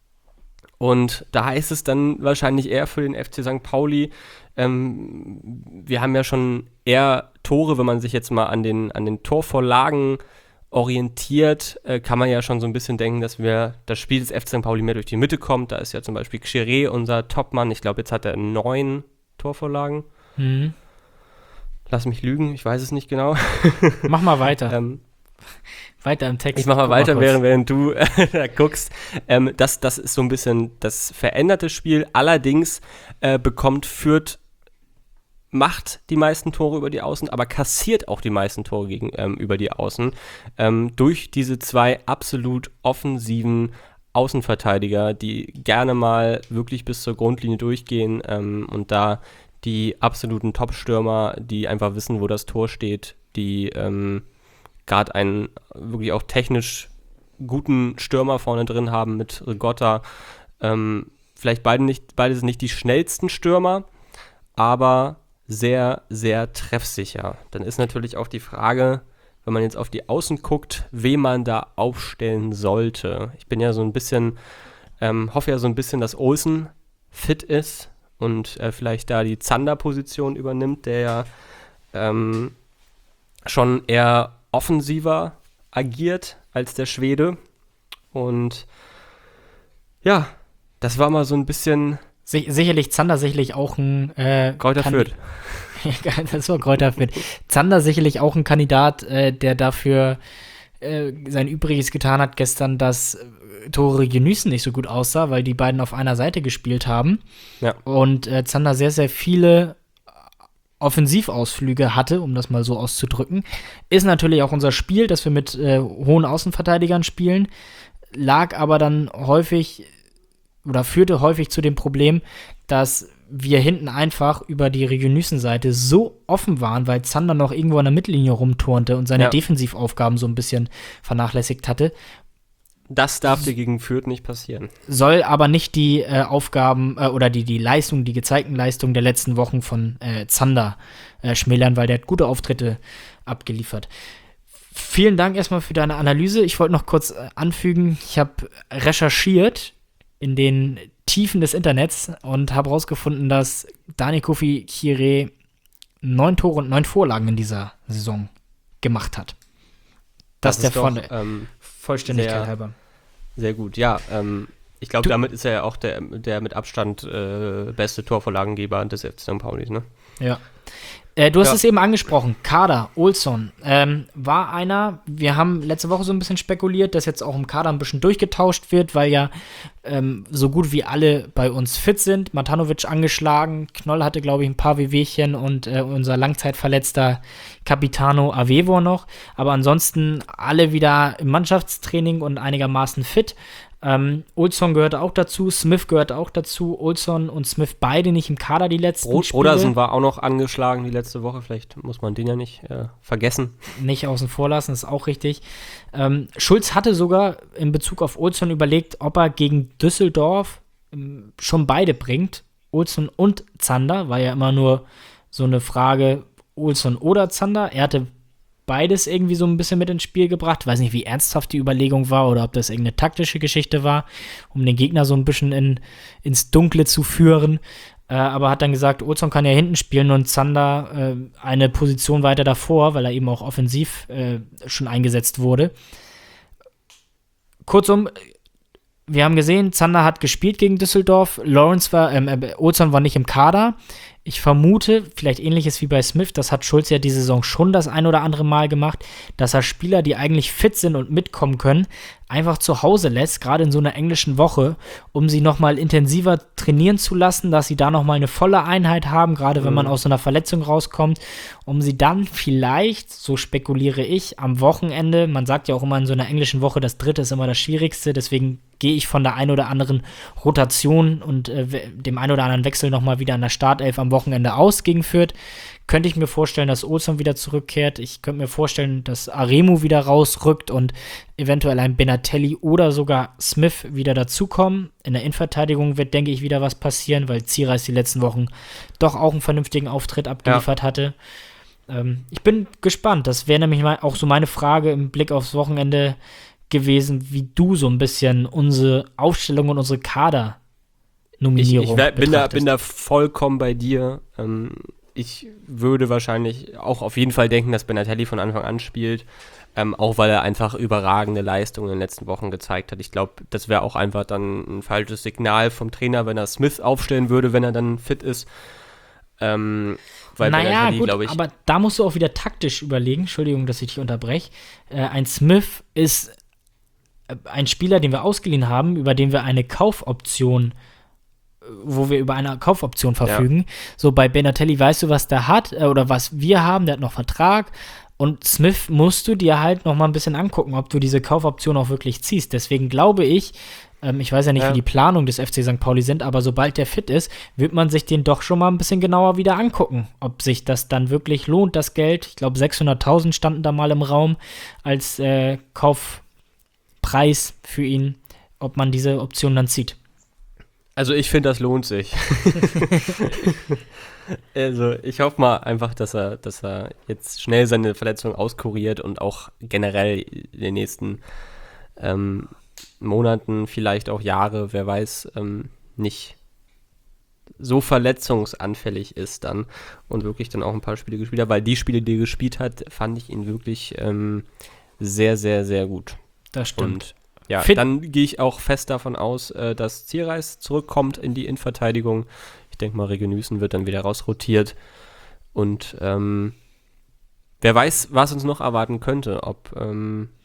Und da heißt es dann wahrscheinlich eher für den F C Sankt Pauli, ähm, wir haben ja schon eher Tore, wenn man sich jetzt mal an den, an den Torvorlagen orientiert, äh, kann man ja schon so ein bisschen denken, dass wir das Spiel des F C Sankt Pauli mehr durch die Mitte kommt. Da ist ja zum Beispiel Xeré unser Topmann. Ich glaube, jetzt hat er neun Torvorlagen. Mhm. Lass mich lügen, ich weiß es nicht genau. Mach mal weiter. ähm, weiter im Text. Ich mach mal Guck weiter, kurz. während, während du äh, da guckst. Ähm, das, das ist so ein bisschen das veränderte Spiel. Allerdings äh, bekommt Fürth, macht die meisten Tore über die Außen, aber kassiert auch die meisten Tore gegen, ähm, über die Außen. Ähm, durch diese zwei absolut offensiven Außenverteidiger, die gerne mal wirklich bis zur Grundlinie durchgehen ähm, und da die absoluten Top-Stürmer, die einfach wissen, wo das Tor steht, die ähm, gerade einen wirklich auch technisch guten Stürmer vorne drin haben mit Rgotta. Ähm, vielleicht beide nicht, beide sind nicht die schnellsten Stürmer, aber sehr, sehr treffsicher. Dann ist natürlich auch die Frage, wenn man jetzt auf die Außen guckt, wen man da aufstellen sollte. Ich bin ja so ein bisschen, ähm, hoffe ja so ein bisschen, dass Olsen fit ist und äh, vielleicht da die Zander-Position übernimmt, der ja ähm, schon eher offensiver agiert als der Schwede. Und ja, das war mal so ein bisschen Si- sicherlich Zander sicherlich auch ein äh, Greuther Kandi- Fürth. Das war Greuther Fürth. Zander sicherlich auch ein Kandidat, äh, der dafür äh, sein Übriges getan hat gestern, dass äh, Tore Regeniussen nicht so gut aussah, weil die beiden auf einer Seite gespielt haben. Ja. Und äh, Zander sehr, sehr viele Offensivausflüge hatte, um das mal so auszudrücken. Ist natürlich auch unser Spiel, dass wir mit äh, hohen Außenverteidigern spielen, lag aber dann häufig oder führte häufig zu dem Problem, dass wir hinten einfach über die Regeniussen-Seite so offen waren, weil Zander noch irgendwo an der Mittellinie rumturnte und seine Ja. Defensivaufgaben so ein bisschen vernachlässigt hatte. Das darf dir gegen Fürth nicht passieren. Soll aber nicht die äh, Aufgaben äh, oder die, die Leistung, die gezeigten Leistungen der letzten Wochen von äh, Zander äh, schmälern, weil der hat gute Auftritte abgeliefert. Vielen Dank erstmal für deine Analyse. Ich wollte noch kurz äh, anfügen, ich habe recherchiert in den Tiefen des Internets und habe herausgefunden, dass Dani Kofi Chiré neun Tore und neun Vorlagen in dieser Saison gemacht hat. Das, Das ist ist der doch, von ähm, Vollständigkeit sehr- halber. Sehr gut, ja. Ähm, ich glaube, Du- damit ist er ja auch der, der mit Abstand äh, beste Torvorlagengeber des F C Sankt Pauli, ne? Ja. Äh, du hast Ja. es eben angesprochen. Kader, Olsson, ähm, war einer, wir haben letzte Woche so ein bisschen spekuliert, dass jetzt auch im Kader ein bisschen durchgetauscht wird, weil ja ähm, so gut wie alle bei uns fit sind. Matanovic angeschlagen, Knoll hatte, glaube ich, ein paar Wehwehchen und äh, unser langzeitverletzter Capitano Avevo noch. Aber ansonsten alle wieder im Mannschaftstraining und einigermaßen fit. Ähm, Olsson gehörte auch dazu, Smith gehörte auch dazu. Olsson und Smith beide nicht im Kader die letzten Bro Spiele. Brodersen war auch noch angeschlagen die letzte Woche. Vielleicht muss man den ja nicht äh, vergessen. Nicht außen vor lassen, ist auch richtig. Ähm, Schulz hatte sogar in Bezug auf Olsson überlegt, ob er gegen Düsseldorf ähm, schon beide bringt. Olsson und Zander, war ja immer nur so eine Frage, Olsson oder Zander. Er hatte beides irgendwie so ein bisschen mit ins Spiel gebracht. Weiß nicht, wie ernsthaft die Überlegung war oder ob das irgendeine taktische Geschichte war, um den Gegner so ein bisschen in, ins Dunkle zu führen. Äh, aber hat dann gesagt, Olsson kann ja hinten spielen und Zander äh, eine Position weiter davor, weil er eben auch offensiv äh, schon eingesetzt wurde. Kurzum, wir haben gesehen, Zander hat gespielt gegen Düsseldorf, Lawrence war, ähm, äh, Olsson war nicht im Kader. Ich vermute, vielleicht ähnliches wie bei Smith, das hat Schulz ja diese Saison schon das ein oder andere Mal gemacht, dass er Spieler, die eigentlich fit sind und mitkommen können, einfach zu Hause lässt, gerade in so einer englischen Woche, um sie nochmal intensiver trainieren zu lassen, dass sie da nochmal eine volle Einheit haben, gerade wenn man aus so einer Verletzung rauskommt, um sie dann vielleicht, so spekuliere ich, am Wochenende, man sagt ja auch immer in so einer englischen Woche, das dritte ist immer das Schwierigste, deswegen gehe ich von der ein oder anderen Rotation und äh, dem ein oder anderen Wechsel nochmal wieder an der Startelf am Wochenende aus gegen Fürth. Könnte ich mir vorstellen, dass Olsson wieder zurückkehrt. Ich könnte mir vorstellen, dass Aremu wieder rausrückt und eventuell ein Benatelli oder sogar Smith wieder dazukommen. In der Innenverteidigung wird, denke ich, wieder was passieren, weil Ziereis die letzten Wochen doch auch einen vernünftigen Auftritt abgeliefert ja. hatte. Ähm, ich bin gespannt. Das wäre nämlich mal auch so meine Frage im Blick aufs Wochenende gewesen, wie du so ein bisschen unsere Aufstellung und unsere Kader-Nominierung Ich, ich wär, bin, da, betrachtest. bin da vollkommen bei dir. Ähm, ich würde wahrscheinlich auch auf jeden Fall denken, dass Benatelli von Anfang an spielt, ähm, auch weil er einfach überragende Leistungen in den letzten Wochen gezeigt hat. Ich glaube, das wäre auch einfach dann ein falsches Signal vom Trainer, wenn er Smith aufstellen würde, wenn er dann fit ist. Ähm, weil naja, Benatelli, gut, glaub ich, aber da musst du auch wieder taktisch überlegen. Entschuldigung, dass ich dich unterbreche. Äh, ein Smith ist äh, ein Spieler, den wir ausgeliehen haben, über den wir eine Kaufoption wo wir über eine Kaufoption verfügen. Ja. So, bei Benatelli weißt du, was der hat, äh, oder was wir haben, der hat noch Vertrag. Und Smith musst du dir halt noch mal ein bisschen angucken, ob du diese Kaufoption auch wirklich ziehst. Deswegen glaube ich, ähm, ich weiß ja nicht, ja. wie die Planung des F C Sankt Pauli sind, aber sobald der fit ist, wird man sich den doch schon mal ein bisschen genauer wieder angucken, ob sich das dann wirklich lohnt, das Geld. Ich glaube, sechshunderttausend standen da mal im Raum als äh, Kaufpreis für ihn, ob man diese Option dann zieht. Also ich finde, das lohnt sich. Also ich hoffe mal einfach, dass er, dass er jetzt schnell seine Verletzung auskuriert und auch generell in den nächsten ähm, Monaten, vielleicht auch Jahre, wer weiß, ähm, nicht so verletzungsanfällig ist dann und wirklich dann auch ein paar Spiele gespielt hat, weil die Spiele, die er gespielt hat, fand ich ihn wirklich ähm, sehr, sehr, sehr gut. Das stimmt. Und ja, Fit. Dann gehe ich auch fest davon aus, äh, dass Ziereis zurückkommt in die Innenverteidigung. Ich denke mal, Regeniussen wird dann wieder rausrotiert. Und ähm, wer weiß, was uns noch erwarten könnte. Ob ähm,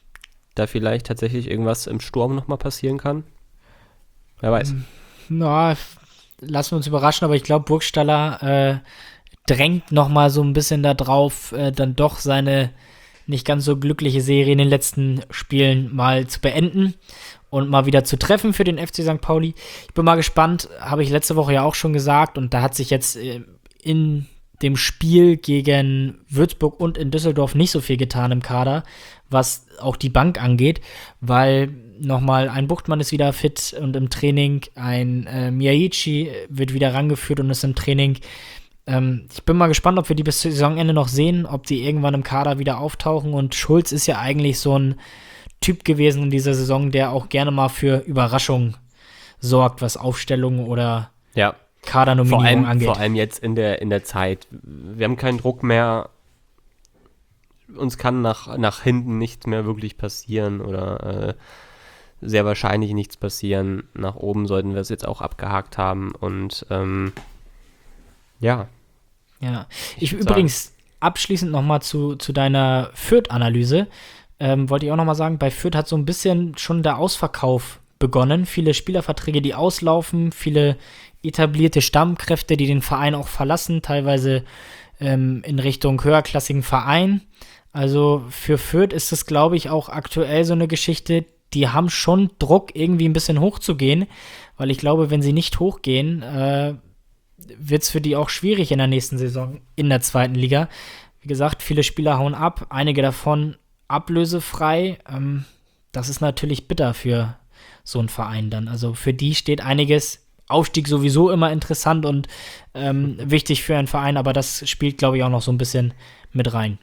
da vielleicht tatsächlich irgendwas im Sturm nochmal passieren kann? Wer weiß. Na, lassen wir uns überraschen, aber ich glaube, Burgstaller äh, drängt nochmal so ein bisschen da drauf, äh, dann doch seine nicht ganz so glückliche Serie in den letzten Spielen mal zu beenden und mal wieder zu treffen für den F C Sankt Pauli. Ich bin mal gespannt, habe ich letzte Woche ja auch schon gesagt, und da hat sich jetzt äh, in dem Spiel gegen Würzburg und in Düsseldorf nicht so viel getan im Kader, was auch die Bank angeht, weil nochmal ein Buchtmann ist wieder fit und im Training, ein äh, Miyaichi wird wieder rangeführt und ist im Training. Ähm, ich bin mal gespannt, ob wir die bis zum Saisonende noch sehen, ob die irgendwann im Kader wieder auftauchen, und Schulz ist ja eigentlich so ein Typ gewesen in dieser Saison, der auch gerne mal für Überraschungen sorgt, was Aufstellungen oder ja. Kadernominierung vor allem, angeht. Vor allem jetzt in der, in der Zeit. Wir haben keinen Druck mehr. Uns kann nach, nach hinten nichts mehr wirklich passieren oder äh, sehr wahrscheinlich nichts passieren. Nach oben sollten wir es jetzt auch abgehakt haben und ähm, ja. Ja, ich, ich übrigens sagen. abschließend nochmal zu, zu deiner Fürth-Analyse. Ähm, wollte ich auch nochmal sagen, bei Fürth hat so ein bisschen schon der Ausverkauf begonnen. Viele Spielerverträge, die auslaufen, viele etablierte Stammkräfte, die den Verein auch verlassen, teilweise ähm, in Richtung höherklassigen Verein. Also für Fürth ist es, glaube ich, auch aktuell so eine Geschichte, die haben schon Druck, irgendwie ein bisschen hochzugehen, weil ich glaube, wenn sie nicht hochgehen, äh, wird es für die auch schwierig in der nächsten Saison in der zweiten Liga. Wie gesagt, viele Spieler hauen ab, einige davon ablösefrei. Ähm, das ist natürlich bitter für so einen Verein dann. Also für die steht einiges. Aufstieg sowieso immer interessant und ähm, wichtig für einen Verein, aber das spielt, glaube ich, auch noch so ein bisschen mit rein.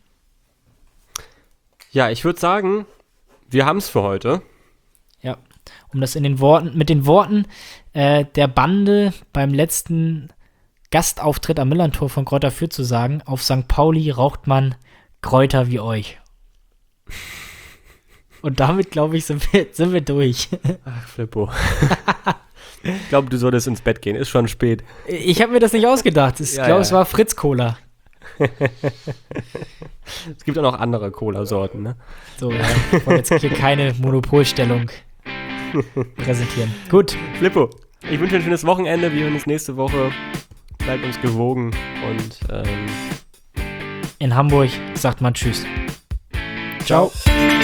Ja, ich würde sagen, wir haben es für heute. Ja, um das in den Worten, mit den Worten äh, der Bande beim letzten Gastauftritt am Millerntor von Greuther Fürth zu sagen, auf Sankt Pauli raucht man Kräuter wie euch. Und damit, glaube ich, sind wir, sind wir durch. Ach, Flippo. Ich glaube, du solltest ins Bett gehen. Ist schon spät. Ich habe mir das nicht ausgedacht. Ich ja, glaube, ja. es war Fritz Cola. Es gibt auch noch andere Cola-Sorten, ne? So, ja, ich wollte jetzt hier keine Monopolstellung präsentieren. Gut. Flippo, ich wünsche dir ein schönes Wochenende. Wir hören uns nächste Woche. Bleibt uns gewogen und ähm in Hamburg sagt man Tschüss. Ciao. Ciao.